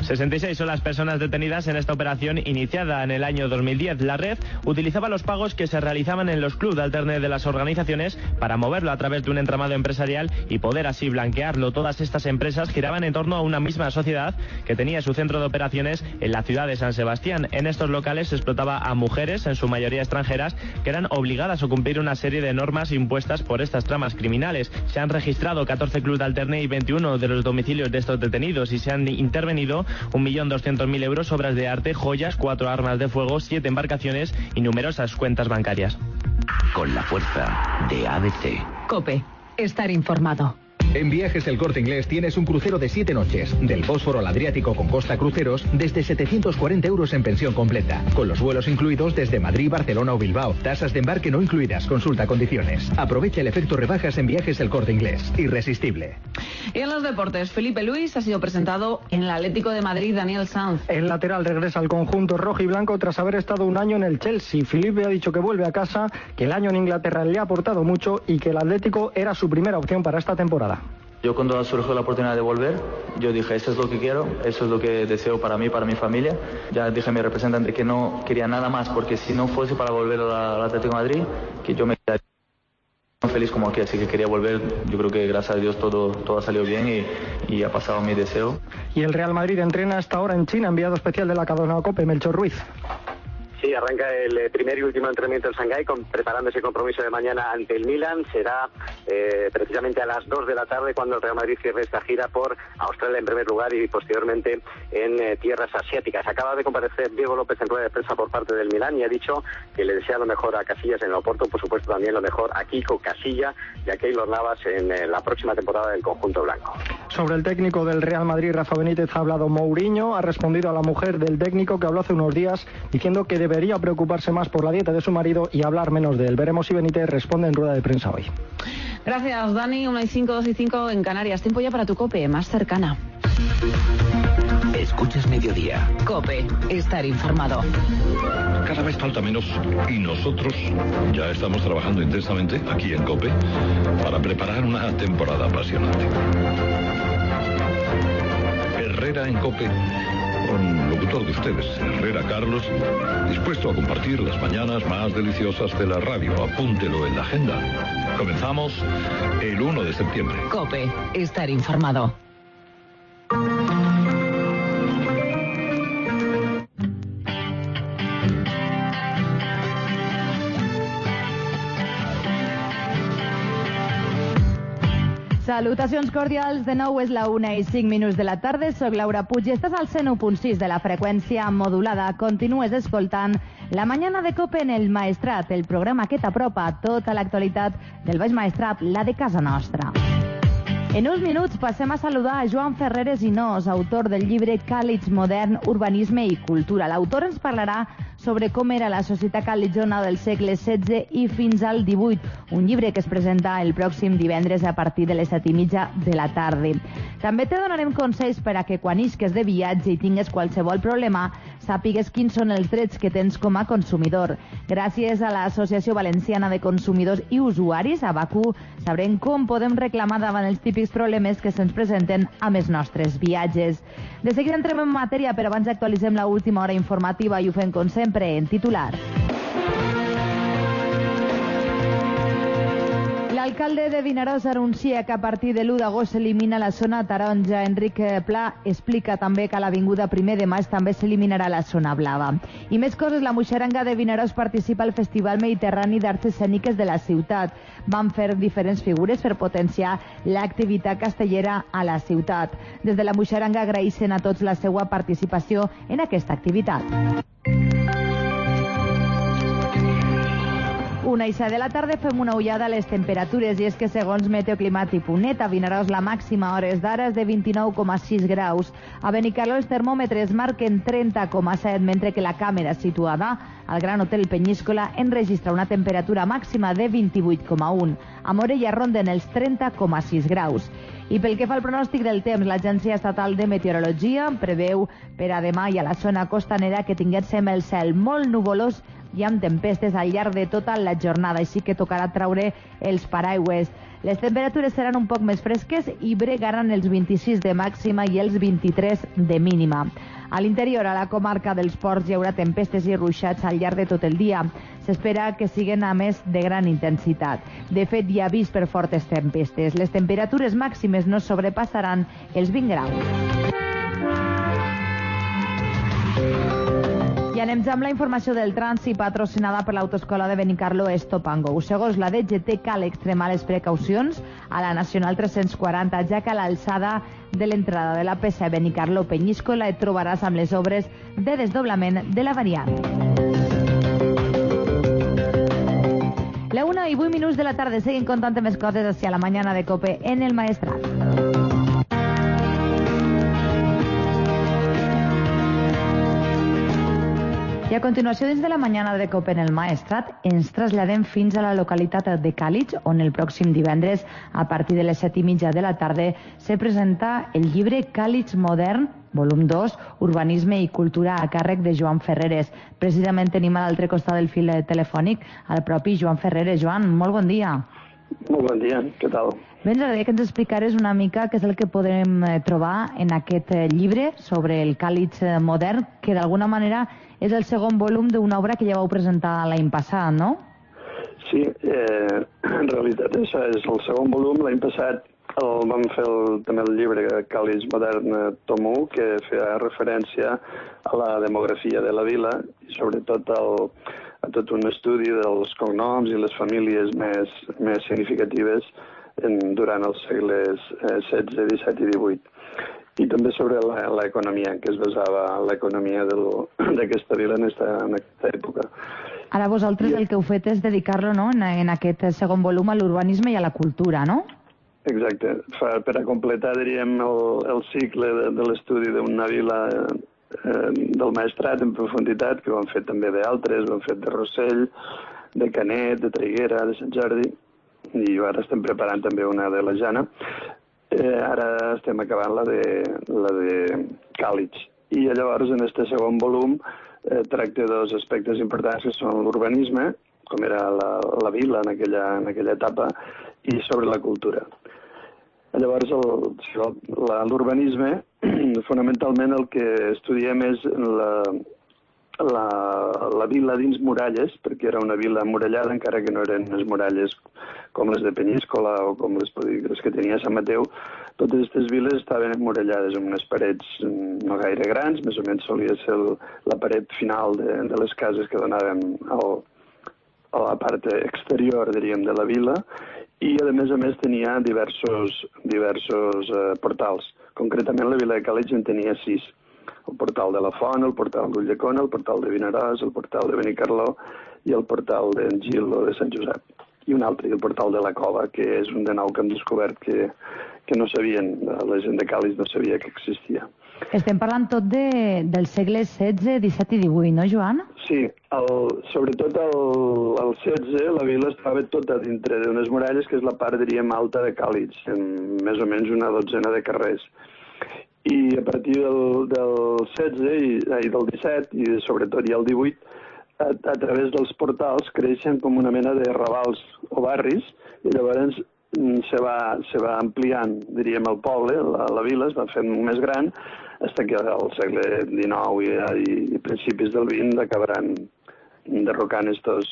66 son las personas detenidas en esta operación iniciada en el año 2010. La red utilizaba los pagos que se realizaban en los clubs de alterne de las organizaciones para moverlo a través de un entramado empresarial y poder así blanquearlo. Todas estas empresas giraban en torno a una misma sociedad que tenía su centro de operaciones en la ciudad de San Sebastián. En estos locales se explotaba a mujeres, en su mayoría extranjeras, que eran obligadas a cumplir una serie de normas impuestas por estas tramas criminales. Se han registrado 14 clubs de alterne y 21 de los domicilios de estos detenidos y se han intervenido 1.200.000 euros, obras de arte, joyas, 4 armas de fuego, 7 embarcaciones y numerosas cuentas bancarias. Con la fuerza de ABC. COPE. Estar informado. En Viajes El Corte Inglés tienes un crucero de 7 noches, del Bósforo al Adriático con Costa Cruceros, desde 740 euros en pensión completa, con los vuelos incluidos desde Madrid, Barcelona o Bilbao. Tasas de embarque no incluidas, consulta condiciones. Aprovecha el efecto rebajas en Viajes El Corte Inglés. Irresistible. Y en los deportes, Felipe Luis ha sido presentado en el Atlético de Madrid, Daniel Sanz. El lateral regresa al conjunto rojo y blanco tras haber estado un año en el Chelsea. Felipe ha dicho que vuelve a casa, que el año en Inglaterra le ha aportado mucho y que el Atlético era su primera opción para esta temporada. Yo cuando surgió la oportunidad de volver, yo dije, eso es lo que quiero, eso es lo que deseo para mí, para mi familia. Ya dije a mi representante que no quería nada más, porque si no fuese para volver al Atlético de Madrid, que yo me quedaría feliz como aquí, así que quería volver. Yo creo que gracias a Dios todo ha salido bien y ha pasado mi deseo. Y el Real Madrid entrena hasta ahora en China, enviado especial de la cadena COPE, Melchor Ruiz. Sí, arranca el primer y último entrenamiento en Shanghái, preparando ese compromiso de mañana ante el Milan. Será precisamente a las 2 de la tarde cuando el Real Madrid cierre esta gira por Australia en primer lugar y posteriormente en tierras asiáticas. Acaba de comparecer Diego López en rueda de prensa por parte del Milan y ha dicho que le desea lo mejor a Casillas en el Oporto, por supuesto también lo mejor a Kiko Casilla y a Keylor Navas en la próxima temporada del conjunto blanco. Sobre el técnico del Real Madrid, Rafa Benítez, ha hablado Mourinho, ha respondido a la mujer del técnico que habló hace unos días diciendo que debería preocuparse más por la dieta de su marido y hablar menos de él. Veremos si Benítez responde en rueda de prensa hoy. Gracias, Dani. 1:05, 2:05 en Canarias. Tiempo ya para tu COPE más cercana. Escuchas Mediodía. COPE, estar informado. Cada vez falta menos y nosotros ya estamos trabajando intensamente aquí en COPE para preparar una temporada apasionante. Herrera en COPE, con locutor de ustedes, Herrera Carlos, dispuesto a compartir las mañanas más deliciosas de la radio. Apúntelo en la agenda. Comenzamos el 1 de septiembre. COPE, estar informado. Salutacions cordials, de nou és la 1:05 de la tarda, soc Laura Puig i estàs al 101.6 de la freqüència modulada. Continues escoltant La Mañana de COPE en el Maestrat, el programa que t'apropa tota l'actualitat del Baix Maestrat, la de casa nostra. En uns minuts passem a saludar a Joan Ferreres Hinós, autor del llibre Càlig modern, urbanisme i cultura. L'autor ens parlarà sobre com era la societat calitzona del segle XVI i fins al XVIII, un llibre que es presenta el pròxim divendres a partir de les 7:30 de la tarda. També te donarem consells per a que quan isques de viatge i tingues qualsevol problema, sàpigues quins són els drets que tens com a consumidor. Gràcies a l'Associació Valenciana de Consumidors i Usuaris, ABACU, sabrem com podem reclamar davant els típics problemes que se'ns presenten amb els nostres viatges. De seguida entrem en matèria, però abans actualitzem la última hora informativa i ho fem com sempre en titular. L'alcalde de Vinaròs anuncia que a partir de l'1 d'agost s'elimina la zona taronja. Enric Pla explica també que a l'Avinguda 1 de maig també s'eliminarà la zona blava. I més coses, la Moixeranga de Vinaròs participa al Festival Mediterrani d'Arts Escèniques de la ciutat. Van fer diferents figures per potenciar l'activitat castellera a la ciutat. Des de la Moixeranga agraeixen a tots la seva participació en aquesta activitat. 1:07 de la tarda fem una ullada a les temperatures i és que segons Meteoclimàtic.net a Vinaròs la màxima a hores d'ara és de 29,6 graus. A Benicarló els termòmetres marquen 30,7 mentre que la càmera situada al Gran Hotel Penyíscola enregistra una temperatura màxima de 28,1. A Morella ronden els 30,6 graus. I pel que fa al pronòstic del temps, l'Agència Estatal de Meteorologia preveu per a demà i a la zona costanera que tinguéssim el cel molt nuvolós i amb tempestes al llarg de tota la jornada, així que tocarà traure els paraigües. Les temperatures seran un poc més fresques i bregaran els 26 de màxima i els 23 de mínima. A l'interior, a la comarca dels Ports, hi haurà tempestes i ruixats al llarg de tot el dia. S'espera que siguin a més de gran intensitat. De fet, hi ha avís per fortes tempestes. Les temperatures màximes no sobrepassaran els 20 graus. I anem ja amb la informació del trànsit patrocinada per l'Autoescola de Benicarló Stop and Go. Segons la DGT, cal extremar les precaucions a la Nacional 340, ja que a l'alçada de l'entrada de la P7 Benicarló Penyíscola et trobaràs amb les obres de desdoblament de la variant. La 1:08 de la tarda, seguim contant més coses hacia la mañana de COPE en el Maestrat. I a continuació, dins de la mañana de COPE en el Maestrat, ens traslladem fins a la localitat de Càlig, on el pròxim divendres, a partir de les 7:30 de la tarda, se presenta el llibre Càlig modern, volum 2, Urbanisme i cultura, a càrrec de Joan Ferreres. Precisament tenim a l'altre costat del fil telefònic el propi Joan Ferreres. Joan, molt bon dia. Molt bon dia, què tal? Bé, ens agradaria que ens explicares una mica què és el que podem trobar en aquest llibre sobre el Càlig modern, que d'alguna manera és el segon volum d'una obra que ja vau presentar l'any passat, no? Sí, en realitat això és el segon volum. L'any passat vam fer també el llibre Càlig modern tom 1, que feia referència a la demografia de la vila i sobretot a tot un estudi dels cognoms i les famílies més significatives durant els segles XVI, XVII i XVIII. I també sobre l'economia, en què es basava l'economia d'aquesta vila en aquesta època. Ara vosaltres el que heu fet és dedicar-lo, no?, en aquest segon volum a l'urbanisme i a la cultura, no? Exacte. Per a completar, diríem, el cicle de l'estudi d'una vila del Maestrat en profunditat, que ho han fet també d'altres, ho han fet de Rossell, de Canet, de Traiguera, de Sant Jordi, i ara estem preparant també una de la Jana. Ara estem acabant la de Càlig. I llavors, en aquest segon volum, tracta dos aspectes importants, que són l'urbanisme, com era la vila en aquella etapa, i sobre la cultura. Llavors, l'urbanisme, fonamentalment el que estudiem és la vila dins muralles, perquè era una vila emmurallada, encara que no eren unes muralles com les de Penyíscola o com les que tenia Sant Mateu. Totes aquestes viles estaven emmurallades amb unes parets no gaire grans, més o menys solia ser la paret final de les cases que donaven a la part exterior, diríem, de la vila, i a més tenia diversos portals. Concretament la vila de Càlig en tenia 6. El portal de la Font, el portal d'Ulldecona, el portal de Vinaròs, el portal de Benicarló i el portal d'en Gil o de Sant Josep. I un altre, el portal de la Cova, que és un de nou que hem descobert que no sabien, la gent de Càlig no sabia que existia. Estem parlant tot del segle XVI, XVII i XVIII, no, Joan? Sí, sobretot al XVI la vila estava tota dintre d'unes muralles, que és la part, diríem, alta de Càlig, en més o menys una dotzena de carrers. I a partir del 16 i del 17, i sobretot ja el 18, a través dels portals creixen com una mena de ravals o barris, i llavors se va ampliant, diríem, el poble, la vila es va fent més gran, fins que al segle XIX i principis del XX acabaran derrocant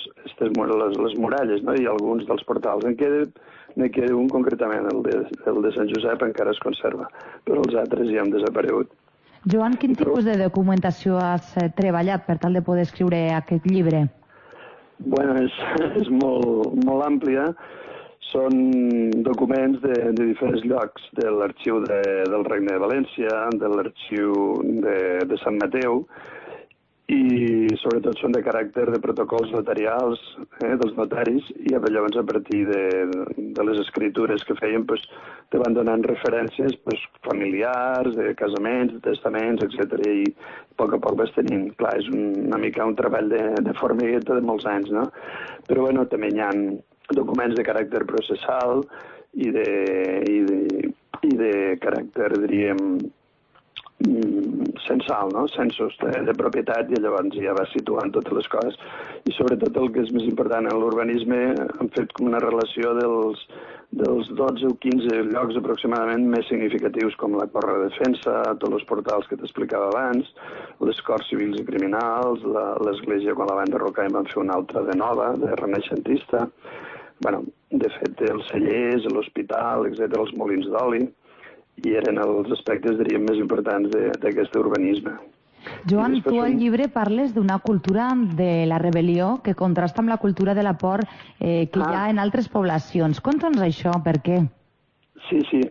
les muralles, no?, i alguns dels portals. Ne queda un concretament, el de Sant Josep, encara es conserva, però els altres ja han desaparegut. Joan, quin tipus de documentació has treballat per tal de poder escriure aquest llibre? Bueno, és molt àmplia. Són documents de diferents llocs, de l'arxiu del Regne de València, de l'arxiu de Sant Mateu, i sobretot són de caràcter de protocols notarials dels notaris, i llavors a partir de les escritures que feien te van donant referències familiars, de casaments, de testaments, etc. I a poc vas tenint. Clar, és una mica un treball de formigueta de molts anys, no? Però bueno, també hi ha documents de caràcter processal i de caràcter, diríem, censal, no? Censos de propietat, i llavors ja va situant totes les coses. I sobretot el que és més important en l'urbanisme, han fet com una relació dels 12 o 15 llocs aproximadament més significatius, com la Torre de Defensa, tots els portals que t'explicava abans, les Corts Civils i Criminals, l'església quan la van derrocar i van fer una altra de nova, de renaixentista, bueno, de fet els cellers, l'hospital, etc., els molins d'oli, i eren els aspectes, diríem, més importants d'aquest urbanisme. Joan, tu al llibre parles d'una cultura de la rebel·lió que contrasta amb la cultura de la por que hi ha en altres poblacions. Conta'ns això, per què? Sí.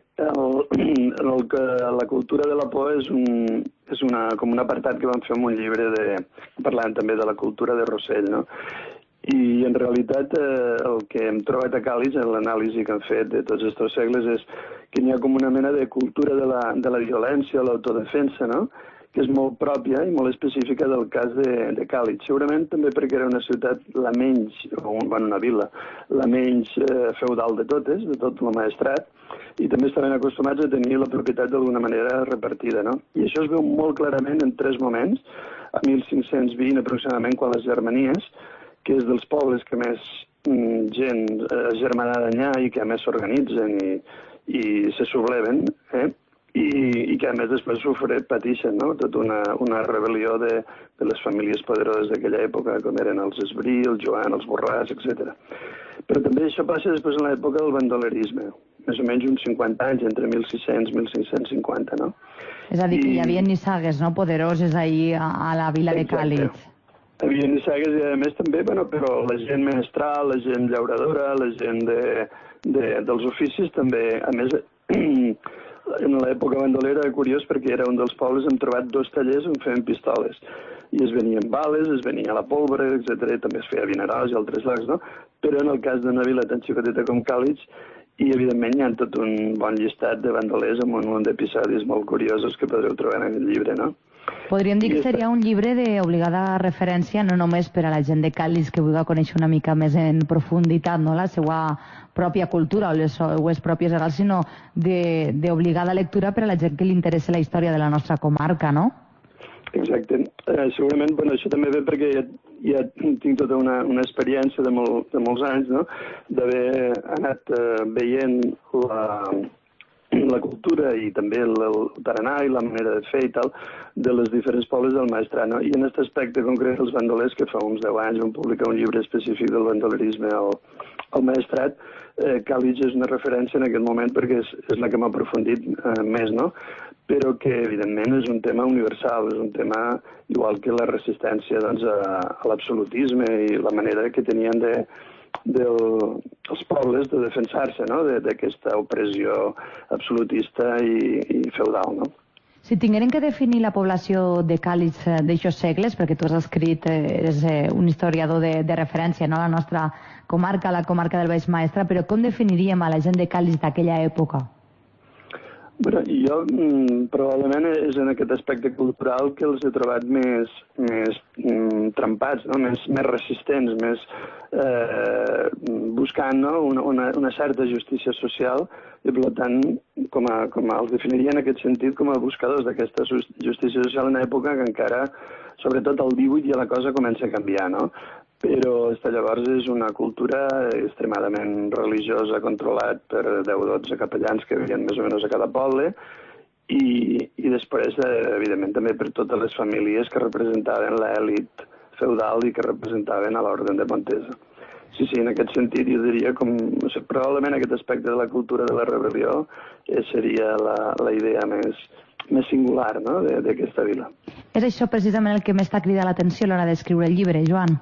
La cultura de la por és com un apartat que vam fer en un llibre parlant també de la cultura de Rossell, no? I en realitat el que hem trobat a Càlig, en l'anàlisi que hem fet de tots aquests segles, és que hi ha com una mena de cultura de la violència, l'autodefensa, no?, que és molt pròpia i molt específica del cas de Càlig. Segurament també perquè era una ciutat la menys, una vila, la menys feudal de totes, de tot el maestrat, i també estaven acostumats a tenir la propietat d'alguna manera repartida, no? I això es veu molt clarament en 3 moments, a 1520 aproximadament, quan les Germanies, que és dels pobles que més gent germanada n'hi ha i que a més s'organitzen i se subleven, i que a més després pateixen, no? Tota una rebel·lió de les famílies poderoses d'aquella època, com eren els Esbrí, el Joan, els Borràs, etc. Però també això passa després en l'època del bandolerisme, més o menys uns 50 anys, entre 1600 i 1550, no? És a dir, que hi havia nissagues, no?, poderoses ahir a la vila de Càlig. Hi havia nissagues i a més també, però la gent menestral, la gent llauradora, la gent dels oficis també, a més, en l'època bandolera era curiós perquè era un dels pobles hem trobat 2 tallers on feien pistoles. I es venien bales, es venia la pólvora, etc. I també es feia vinerols i altres llocs, no? Però en el cas d'una vila tan xicoteta com Càlig, i evidentment hi ha tot un bon llistat de bandolers amb un munt d'episodis molt curiosos que podreu trobar en aquest llibre, no? Podríem dir que seria un llibre d'obligada referència no només per a la gent de Càlig que vulgui conèixer una mica més en profunditat, no?, la seva pròpia cultura o les seues pròpies arrels, sinó d'obligada lectura per a la gent que li interessa la història de la nostra comarca, no? Exacte. Segurament, això també ve perquè ja tinc tota una experiència de molts anys, no?, d'haver anat veient la cultura i també el tarannà i la manera de fer i tal de les diferents pobles del Maestrat, no? I en aquest aspecte concret, els bandolers, que fa uns 10 anys vam publicar un llibre específic del bandolerisme al Maestrat, Càlig és una referència en aquest moment perquè és la que m'ha aprofundit més, no? Però que, evidentment, és un tema universal, és un tema igual que la resistència doncs, a l'absolutisme i la manera que tenien els pobles de defensar-se, no?, d'aquesta opressió absolutista i feudal, no? Si tingueren que definir la població de Càlig d'aixòs segles, perquè tu has escrit, eres un historiador de referència, no?, a la nostra comarca, la comarca del Baix Maestrat, però com definiríem a la gent de Càlig d'aquella època? Bueno, jo probablement és en aquest aspecte cultural que els he trobat més trempats, no? més resistents, més buscant, no?, una certa justícia social i, per tant, com els definiria en aquest sentit com a buscadors d'aquesta justícia social en una època que encara, sobretot al 18, ja la cosa comença a canviar, no? Però llavors és una cultura extremadament religiosa, controlat per 10 o 12 capellans que vivien més o menys a cada poble, i després, evidentment, també per totes les famílies que representaven l'elit feudal i que representaven a l'Orde de Montesa. Sí, en aquest sentit jo diria probablement aquest aspecte de la cultura de la rebel·lió seria la idea més singular, no?, d'aquesta vila. És això precisament el que m'està cridant l'atenció a l'hora d'escriure el llibre, Joan?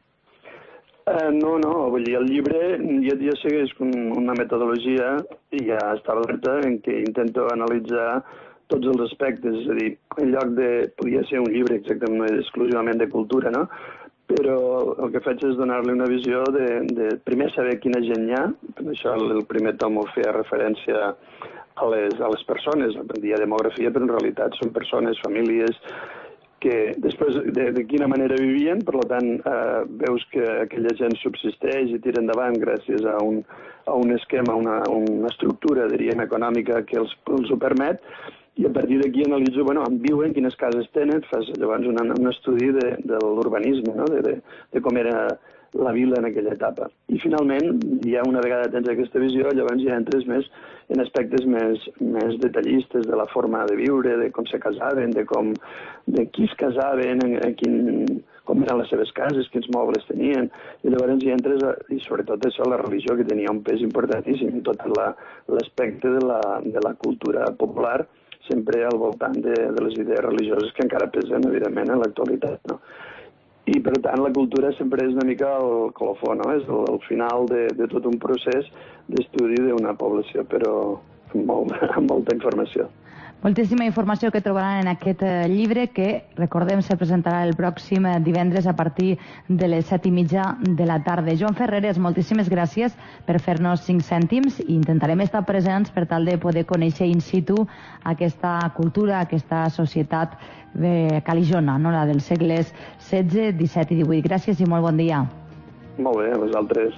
No, vull dir, el llibre ja segueix una metodologia i ja establerta en què intento analitzar tots els aspectes, és a dir, en lloc podria ser un llibre exactament exclusivament de cultura, no?, però el que faig és donar-li una visió de primer saber quina gent hi ha, per això el primer tom feia referència a les persones, dia demografia, però en realitat són persones, famílies, que després de quina manera vivien, per tant, veus que aquella gent subsisteix i tira endavant gràcies a un esquema, una estructura, diríem, econòmica que els ho permet, i a partir d'aquí analitzo, on viuen, quines cases tenen, fas llavors un estudi de l'urbanisme, no?, de com era la vila en aquella etapa. I finalment, ja una vegada tens aquesta visió, llavors ja entres més en aspectes més detallistes de la forma de viure, de com se casaven, de qui es casaven, com eren les seves cases, quins mobles tenien, i llavors ja entres, i sobretot això, la religió, que tenia un pes importantíssim, tot l'aspecte de la cultura popular, sempre al voltant de les idees religioses que encara pesen, evidentment, en l'actualitat, no? I, per tant, la cultura sempre és una mica el colofó, no? És el final de tot un procés d'estudi d'una població, però amb molta informació. Moltíssima informació que trobaran en aquest llibre que, recordem, se presentarà el pròxim divendres a partir de les 7:30 de la tarda. Joan Ferreres, moltíssimes gràcies per fer-nos 5 cèntims i intentarem estar presents per tal de poder conèixer in situ aquesta cultura, aquesta societat calijona, no? La dels segles XVI, XVII i XVIII. Gràcies i molt bon dia. Molt bé, a vosaltres.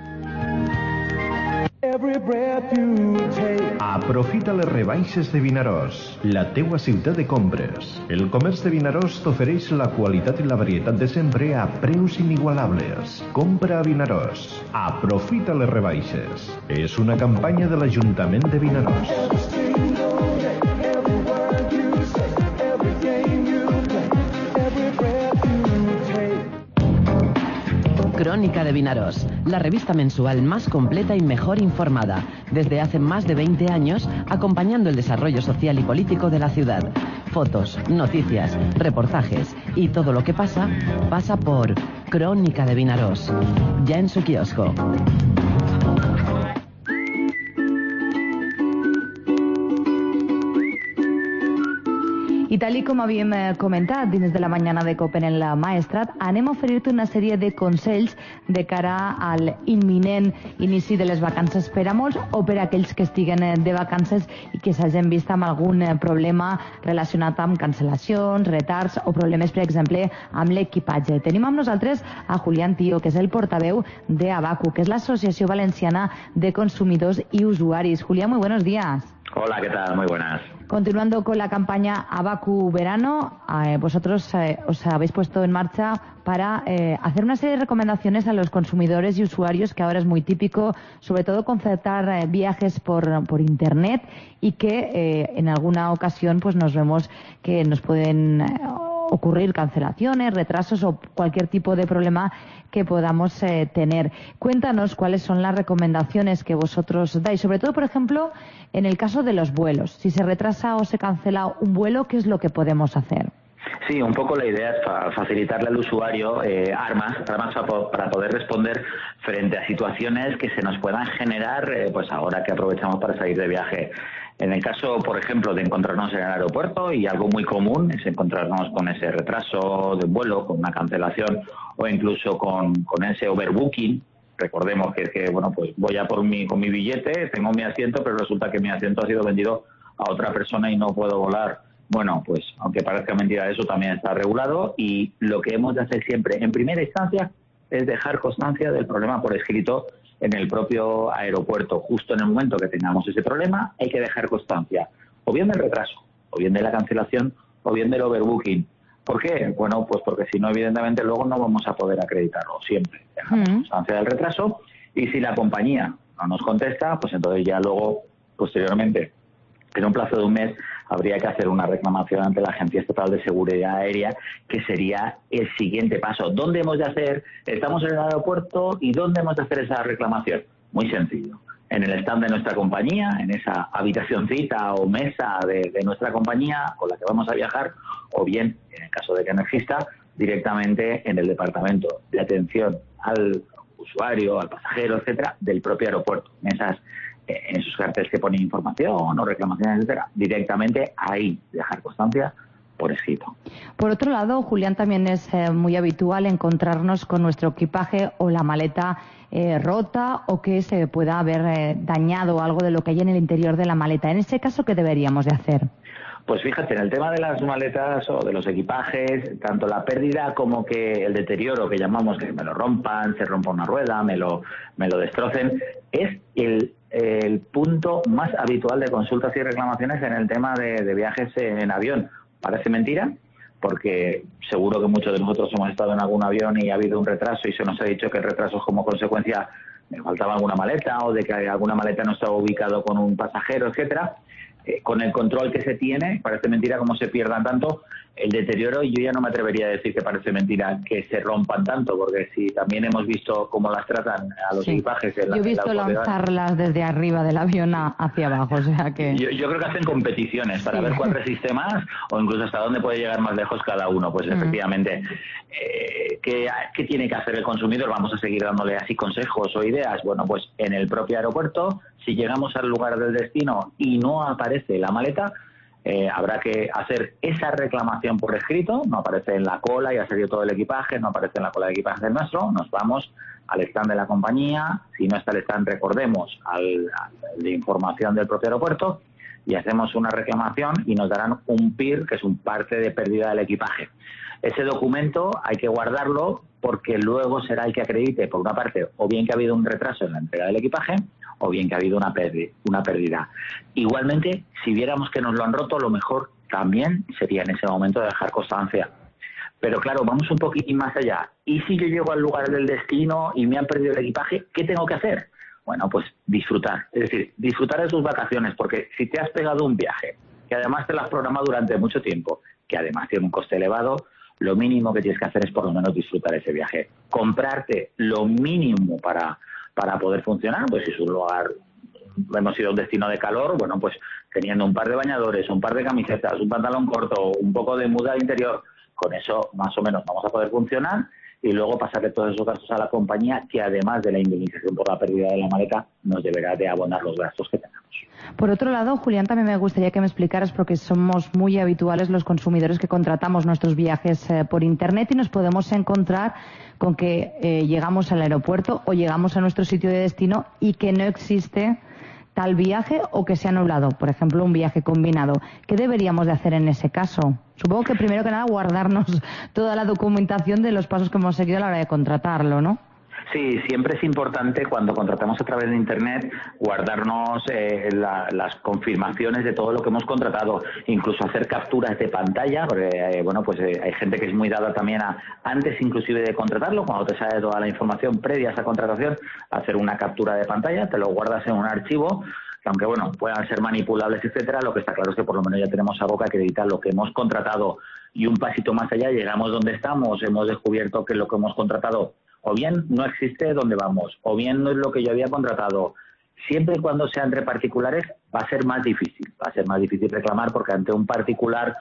Aprofita les rebaixes de Vinaròs, la teua ciutat de compres. El comerç de Vinaròs t'ofereix la qualitat i la varietat de sempre a preus inigualables. Compra a Vinaròs. Aprofita les rebaixes. És una campanya de l'Ajuntament de Vinaròs. Crónica de Vinaròs, la revista mensual más completa y mejor informada, desde hace más de 20 años, acompañando el desarrollo social y político de la ciudad. Fotos, noticias, reportajes y todo lo que pasa, pasa por Crónica de Vinaròs, ya en su kiosco. I tal com havíem comentat dins de la mañana de COPE en la Maestrat, anem a oferir-te una sèrie de consells de cara al imminent inici de les vacances per a molts o per a aquells que estiguen de vacances i que s'hagin vist amb algun problema relacionat amb cancel·lacions, retards o problemes, per exemple, amb l'equipatge. Tenim amb nosaltres a Julián Tío, que és el portaveu de ABACU, que és l'Associació Valenciana de Consumidors y Usuaris. Julián, muy buenos días. Hola, ¿qué tal? Muy buenas. Continuando con la campaña ABACU Verano, vosotros os habéis puesto en marcha para hacer una serie de recomendaciones a los consumidores y usuarios, que ahora es muy típico, sobre todo concertar viajes por Internet y que en alguna ocasión pues nos vemos que nos pueden ocurrir cancelaciones, retrasos o cualquier tipo de problema que podamos tener. Cuéntanos cuáles son las recomendaciones que vosotros dais, sobre todo, por ejemplo, en el caso de los vuelos. Si se retrasa o se cancela un vuelo, ¿qué es lo que podemos hacer? Sí, un poco la idea es facilitarle al usuario armas para poder responder frente a situaciones que se nos puedan generar, pues ahora que aprovechamos para salir de viaje. En el caso, por ejemplo, de encontrarnos en el aeropuerto, y algo muy común es encontrarnos con ese retraso de vuelo, con una cancelación o incluso con ese overbooking. Recordemos que bueno, pues voy a con mi billete, tengo mi asiento, pero resulta que mi asiento ha sido vendido a otra persona y no puedo volar. Bueno, pues aunque parezca mentira, eso también está regulado, y lo que hemos de hacer siempre, en primera instancia, es dejar constancia del problema por escrito en el propio aeropuerto. Justo en el momento que tengamos ese problema, hay que dejar constancia, o bien del retraso, o bien de la cancelación, o bien del overbooking. ¿Por qué? Bueno, pues porque si no, evidentemente, luego no vamos a poder acreditarlo. Siempre dejamos constancia del retraso, y si la compañía no nos contesta, pues entonces ya luego, posteriormente, en un plazo de un mes, habría que hacer una reclamación ante la Agencia Estatal de Seguridad Aérea, que sería el siguiente paso. ¿Dónde hemos de hacer? Estamos en el aeropuerto, ¿y dónde hemos de hacer esa reclamación? Muy sencillo. En el stand de nuestra compañía, en esa habitacioncita o mesa de nuestra compañía con la que vamos a viajar, o bien, en el caso de que no exista, directamente en el departamento de atención al usuario, al pasajero, etcétera, del propio aeropuerto. En esos carteles que ponen información o reclamaciones, etcétera, directamente ahí dejar constancia por escrito. Por otro lado, Julián, también es muy habitual encontrarnos con nuestro equipaje o la maleta rota, o que se pueda haber dañado algo de lo que hay en el interior de la maleta. En ese caso, ¿qué deberíamos de hacer? Pues fíjate, en el tema de las maletas o de los equipajes, tanto la pérdida como que el deterioro, que llamamos que me lo rompan, se rompa una rueda, me lo destrocen, es el punto más habitual de consultas y reclamaciones en el tema de viajes en avión. Parece mentira, porque seguro que muchos de nosotros hemos estado en algún avión y ha habido un retraso y se nos ha dicho que el retraso es como consecuencia de que faltaba alguna maleta o de que alguna maleta no estaba ubicado con un pasajero, etcétera. Con el control que se tiene, parece mentira cómo se pierdan tanto. El deterioro, yo ya no me atrevería a decir que parece mentira que se rompan tanto, porque si también hemos visto cómo las tratan a los equipajes. Yo he visto lanzarlas desde arriba del avión hacia abajo, o sea que... Yo creo que hacen competiciones para ver cuál resiste más, o incluso hasta dónde puede llegar más lejos cada uno. Pues efectivamente, ¿qué tiene que hacer el consumidor? Vamos a seguir dándole así consejos o ideas. Bueno, pues en el propio aeropuerto, si llegamos al lugar del destino y no aparece la maleta, habrá que hacer esa reclamación por escrito, no aparece en la cola y ha salido todo el equipaje, no aparece en la cola de equipaje del nuestro, nos vamos al stand de la compañía, si no está el stand recordemos al de información del propio aeropuerto y hacemos una reclamación y nos darán un PIR, que es un parte de pérdida del equipaje. Ese documento hay que guardarlo porque luego será el que acredite, por una parte, o bien que ha habido un retraso en la entrega del equipaje, o bien que ha habido una pérdida. Igualmente, si viéramos que nos lo han roto, lo mejor también sería en ese momento dejar constancia. Pero claro, vamos un poquitín más allá. ¿Y si yo llego al lugar del destino y me han perdido el equipaje? ¿Qué tengo que hacer? Bueno, pues disfrutar. Es decir, disfrutar de tus vacaciones, porque si te has pegado un viaje, que además te lo has programado durante mucho tiempo, que además tiene un coste elevado, lo mínimo que tienes que hacer es por lo menos disfrutar ese viaje. Comprarte lo mínimo para poder funcionar, pues si es un lugar, hemos ido a un destino de calor, bueno, pues teniendo un par de bañadores, un par de camisetas, un pantalón corto, un poco de muda interior, con eso más o menos vamos a poder funcionar y luego pasarle todos esos gastos a la compañía, que además de la indemnización por la pérdida de la maleta, nos deberá de abonar los gastos que tengamos. Por otro lado, Julián, también me gustaría que me explicaras, porque somos muy habituales los consumidores que contratamos nuestros viajes por Internet y nos podemos encontrar con que llegamos al aeropuerto o llegamos a nuestro sitio de destino y que no existe tal viaje o que se ha nublado, por ejemplo, un viaje combinado. ¿Qué deberíamos de hacer en ese caso? Supongo que primero que nada guardarnos toda la documentación de los pasos que hemos seguido a la hora de contratarlo, ¿no? Sí, siempre es importante cuando contratamos a través de Internet guardarnos las confirmaciones de todo lo que hemos contratado, incluso hacer capturas de pantalla, porque hay gente que es muy dada también a, antes inclusive de contratarlo, cuando te sale toda la información previa a esa contratación, hacer una captura de pantalla, te lo guardas en un archivo, que aunque puedan ser manipulables, etcétera, lo que está claro es que por lo menos ya tenemos algo que acreditar lo que hemos contratado, y un pasito más allá llegamos donde estamos, hemos descubierto que lo que hemos contratado o bien no existe donde vamos, o bien no es lo que yo había contratado. Siempre y cuando sea entre particulares va a ser más difícil. Va a ser más difícil reclamar porque ante un particular,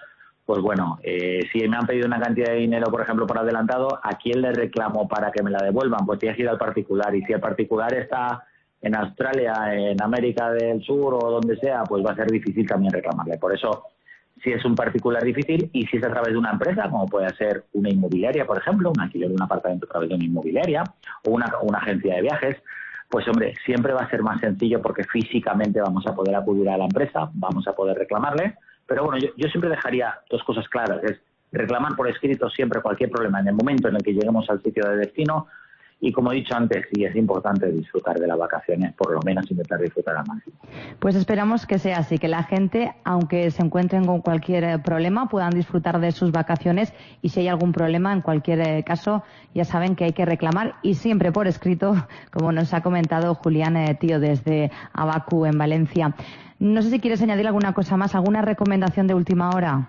si me han pedido una cantidad de dinero, por ejemplo, por adelantado, ¿a quién le reclamo para que me la devuelvan? Pues tienes que ir al particular. Y si el particular está en Australia, en América del Sur o donde sea, pues va a ser difícil también reclamarle. Por eso, si es un particular difícil y si es a través de una empresa, como puede ser una inmobiliaria, por ejemplo, un alquiler de un apartamento a través de una inmobiliaria o una agencia de viajes, pues hombre, siempre va a ser más sencillo porque físicamente vamos a poder acudir a la empresa, vamos a poder reclamarle, pero yo siempre dejaría dos cosas claras, es reclamar por escrito siempre cualquier problema en el momento en el que lleguemos al sitio de destino. Y como he dicho antes, sí es importante disfrutar de las vacaciones, por lo menos intentar disfrutar al máximo. Pues esperamos que sea así, que la gente, aunque se encuentren con cualquier problema, puedan disfrutar de sus vacaciones y si hay algún problema, en cualquier caso, ya saben que hay que reclamar y siempre por escrito, como nos ha comentado Julián Tío desde Abacu en Valencia. No sé si quieres añadir alguna cosa más, alguna recomendación de última hora.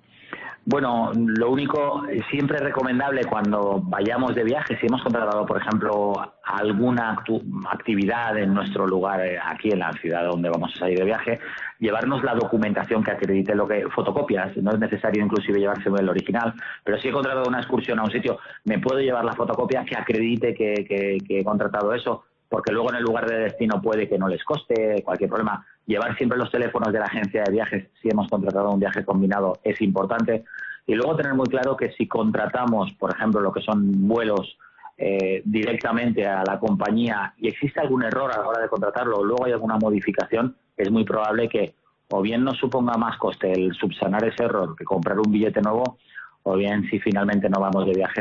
Bueno, lo único, siempre recomendable cuando vayamos de viaje, si hemos contratado, por ejemplo, alguna actividad en nuestro lugar, aquí en la ciudad donde vamos a salir de viaje, llevarnos la documentación que acredite fotocopias, no es necesario inclusive llevarse el original, pero si he contratado una excursión a un sitio, me puedo llevar la fotocopia que acredite que he contratado eso, porque luego en el lugar de destino puede que no les coste cualquier problema. Llevar siempre los teléfonos de la agencia de viajes si hemos contratado un viaje combinado es importante. Y luego tener muy claro que si contratamos, por ejemplo, lo que son vuelos directamente a la compañía y existe algún error a la hora de contratarlo o luego hay alguna modificación, es muy probable que o bien nos suponga más coste el subsanar ese error que comprar un billete nuevo, o bien si finalmente no vamos de viaje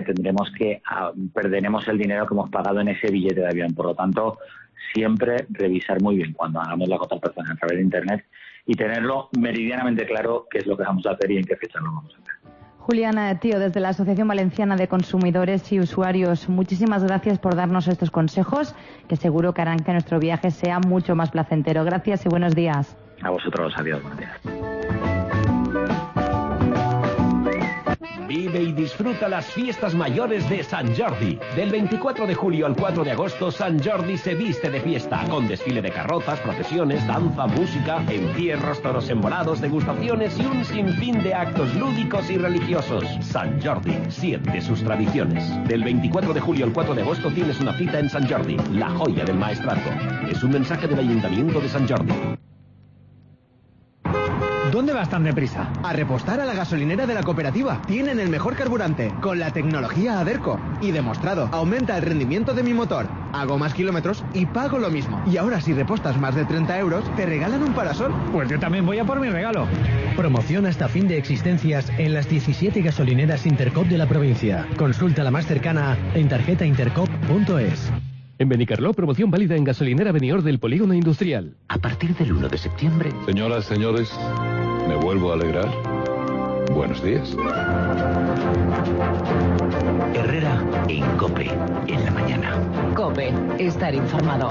perderemos el dinero que hemos pagado en ese billete de avión. Por lo tanto, siempre revisar muy bien cuando hagamos la contratación a través de Internet y tenerlo meridianamente claro qué es lo que vamos a hacer y en qué fecha lo vamos a hacer. Julián Tío, desde la Asociación Valenciana de Consumidores y Usuarios, muchísimas gracias por darnos estos consejos que seguro que harán que nuestro viaje sea mucho más placentero. Gracias y buenos días. A vosotros, adiós, buenos días. Vive y disfruta las fiestas mayores de Sant Jordi. Del 24 de julio al 4 de agosto, Sant Jordi se viste de fiesta, con desfile de carrozas, procesiones, danza, música, entierros, toros envolados, degustaciones y un sinfín de actos lúdicos y religiosos. Sant Jordi siente sus tradiciones. Del 24 de julio al 4 de agosto tienes una cita en Sant Jordi, la joya del maestrazgo. Es un mensaje del Ayuntamiento de Sant Jordi. ¿Dónde vas tan deprisa? A repostar a la gasolinera de la cooperativa. Tienen el mejor carburante, con la tecnología Aderco. Y demostrado, aumenta el rendimiento de mi motor. Hago más kilómetros y pago lo mismo. Y ahora si repostas más de 30 euros, te regalan un parasol. Pues yo también voy a por mi regalo. Promoción hasta fin de existencias en las 17 gasolineras Intercop de la provincia. Consulta la más cercana en tarjetaintercop.es. En Benicarló, promoción válida en gasolinera Benior del Polígono Industrial. A partir del 1 de septiembre... Señoras, señores, me vuelvo a alegrar. Buenos días. Herrera en COPE, en la mañana. COPE, estar informado.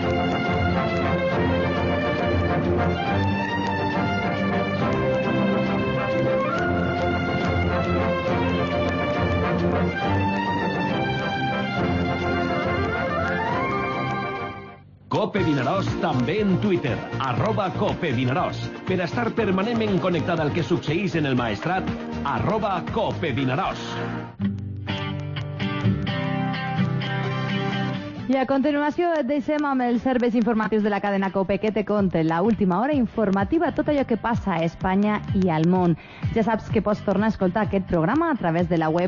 COPE Vinaròs també en Twitter, @COPE Vinaròs. Per estar permanentment connectat al que succeís en el Maestrat, @COPE Vinaròs. I a continuació et deixem amb els serveis informatius de la cadena COPE que te conten la última hora informativa, tot allò que passa a Espanya i al món. Ja saps que pots tornar a escoltar aquest programa a través de la web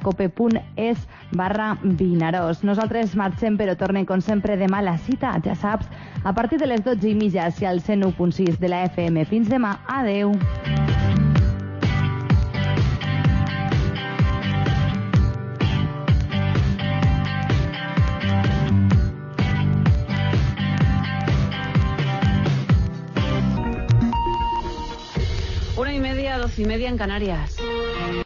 cadenacope.es/Vinaròs. Nosaltres marxem, però tornem com sempre demà a la cita, ja saps, a partir de les 12:30 i al 101.6 de la FM. Fins demà. Adeu. Una y media, 12:30 en Canarias.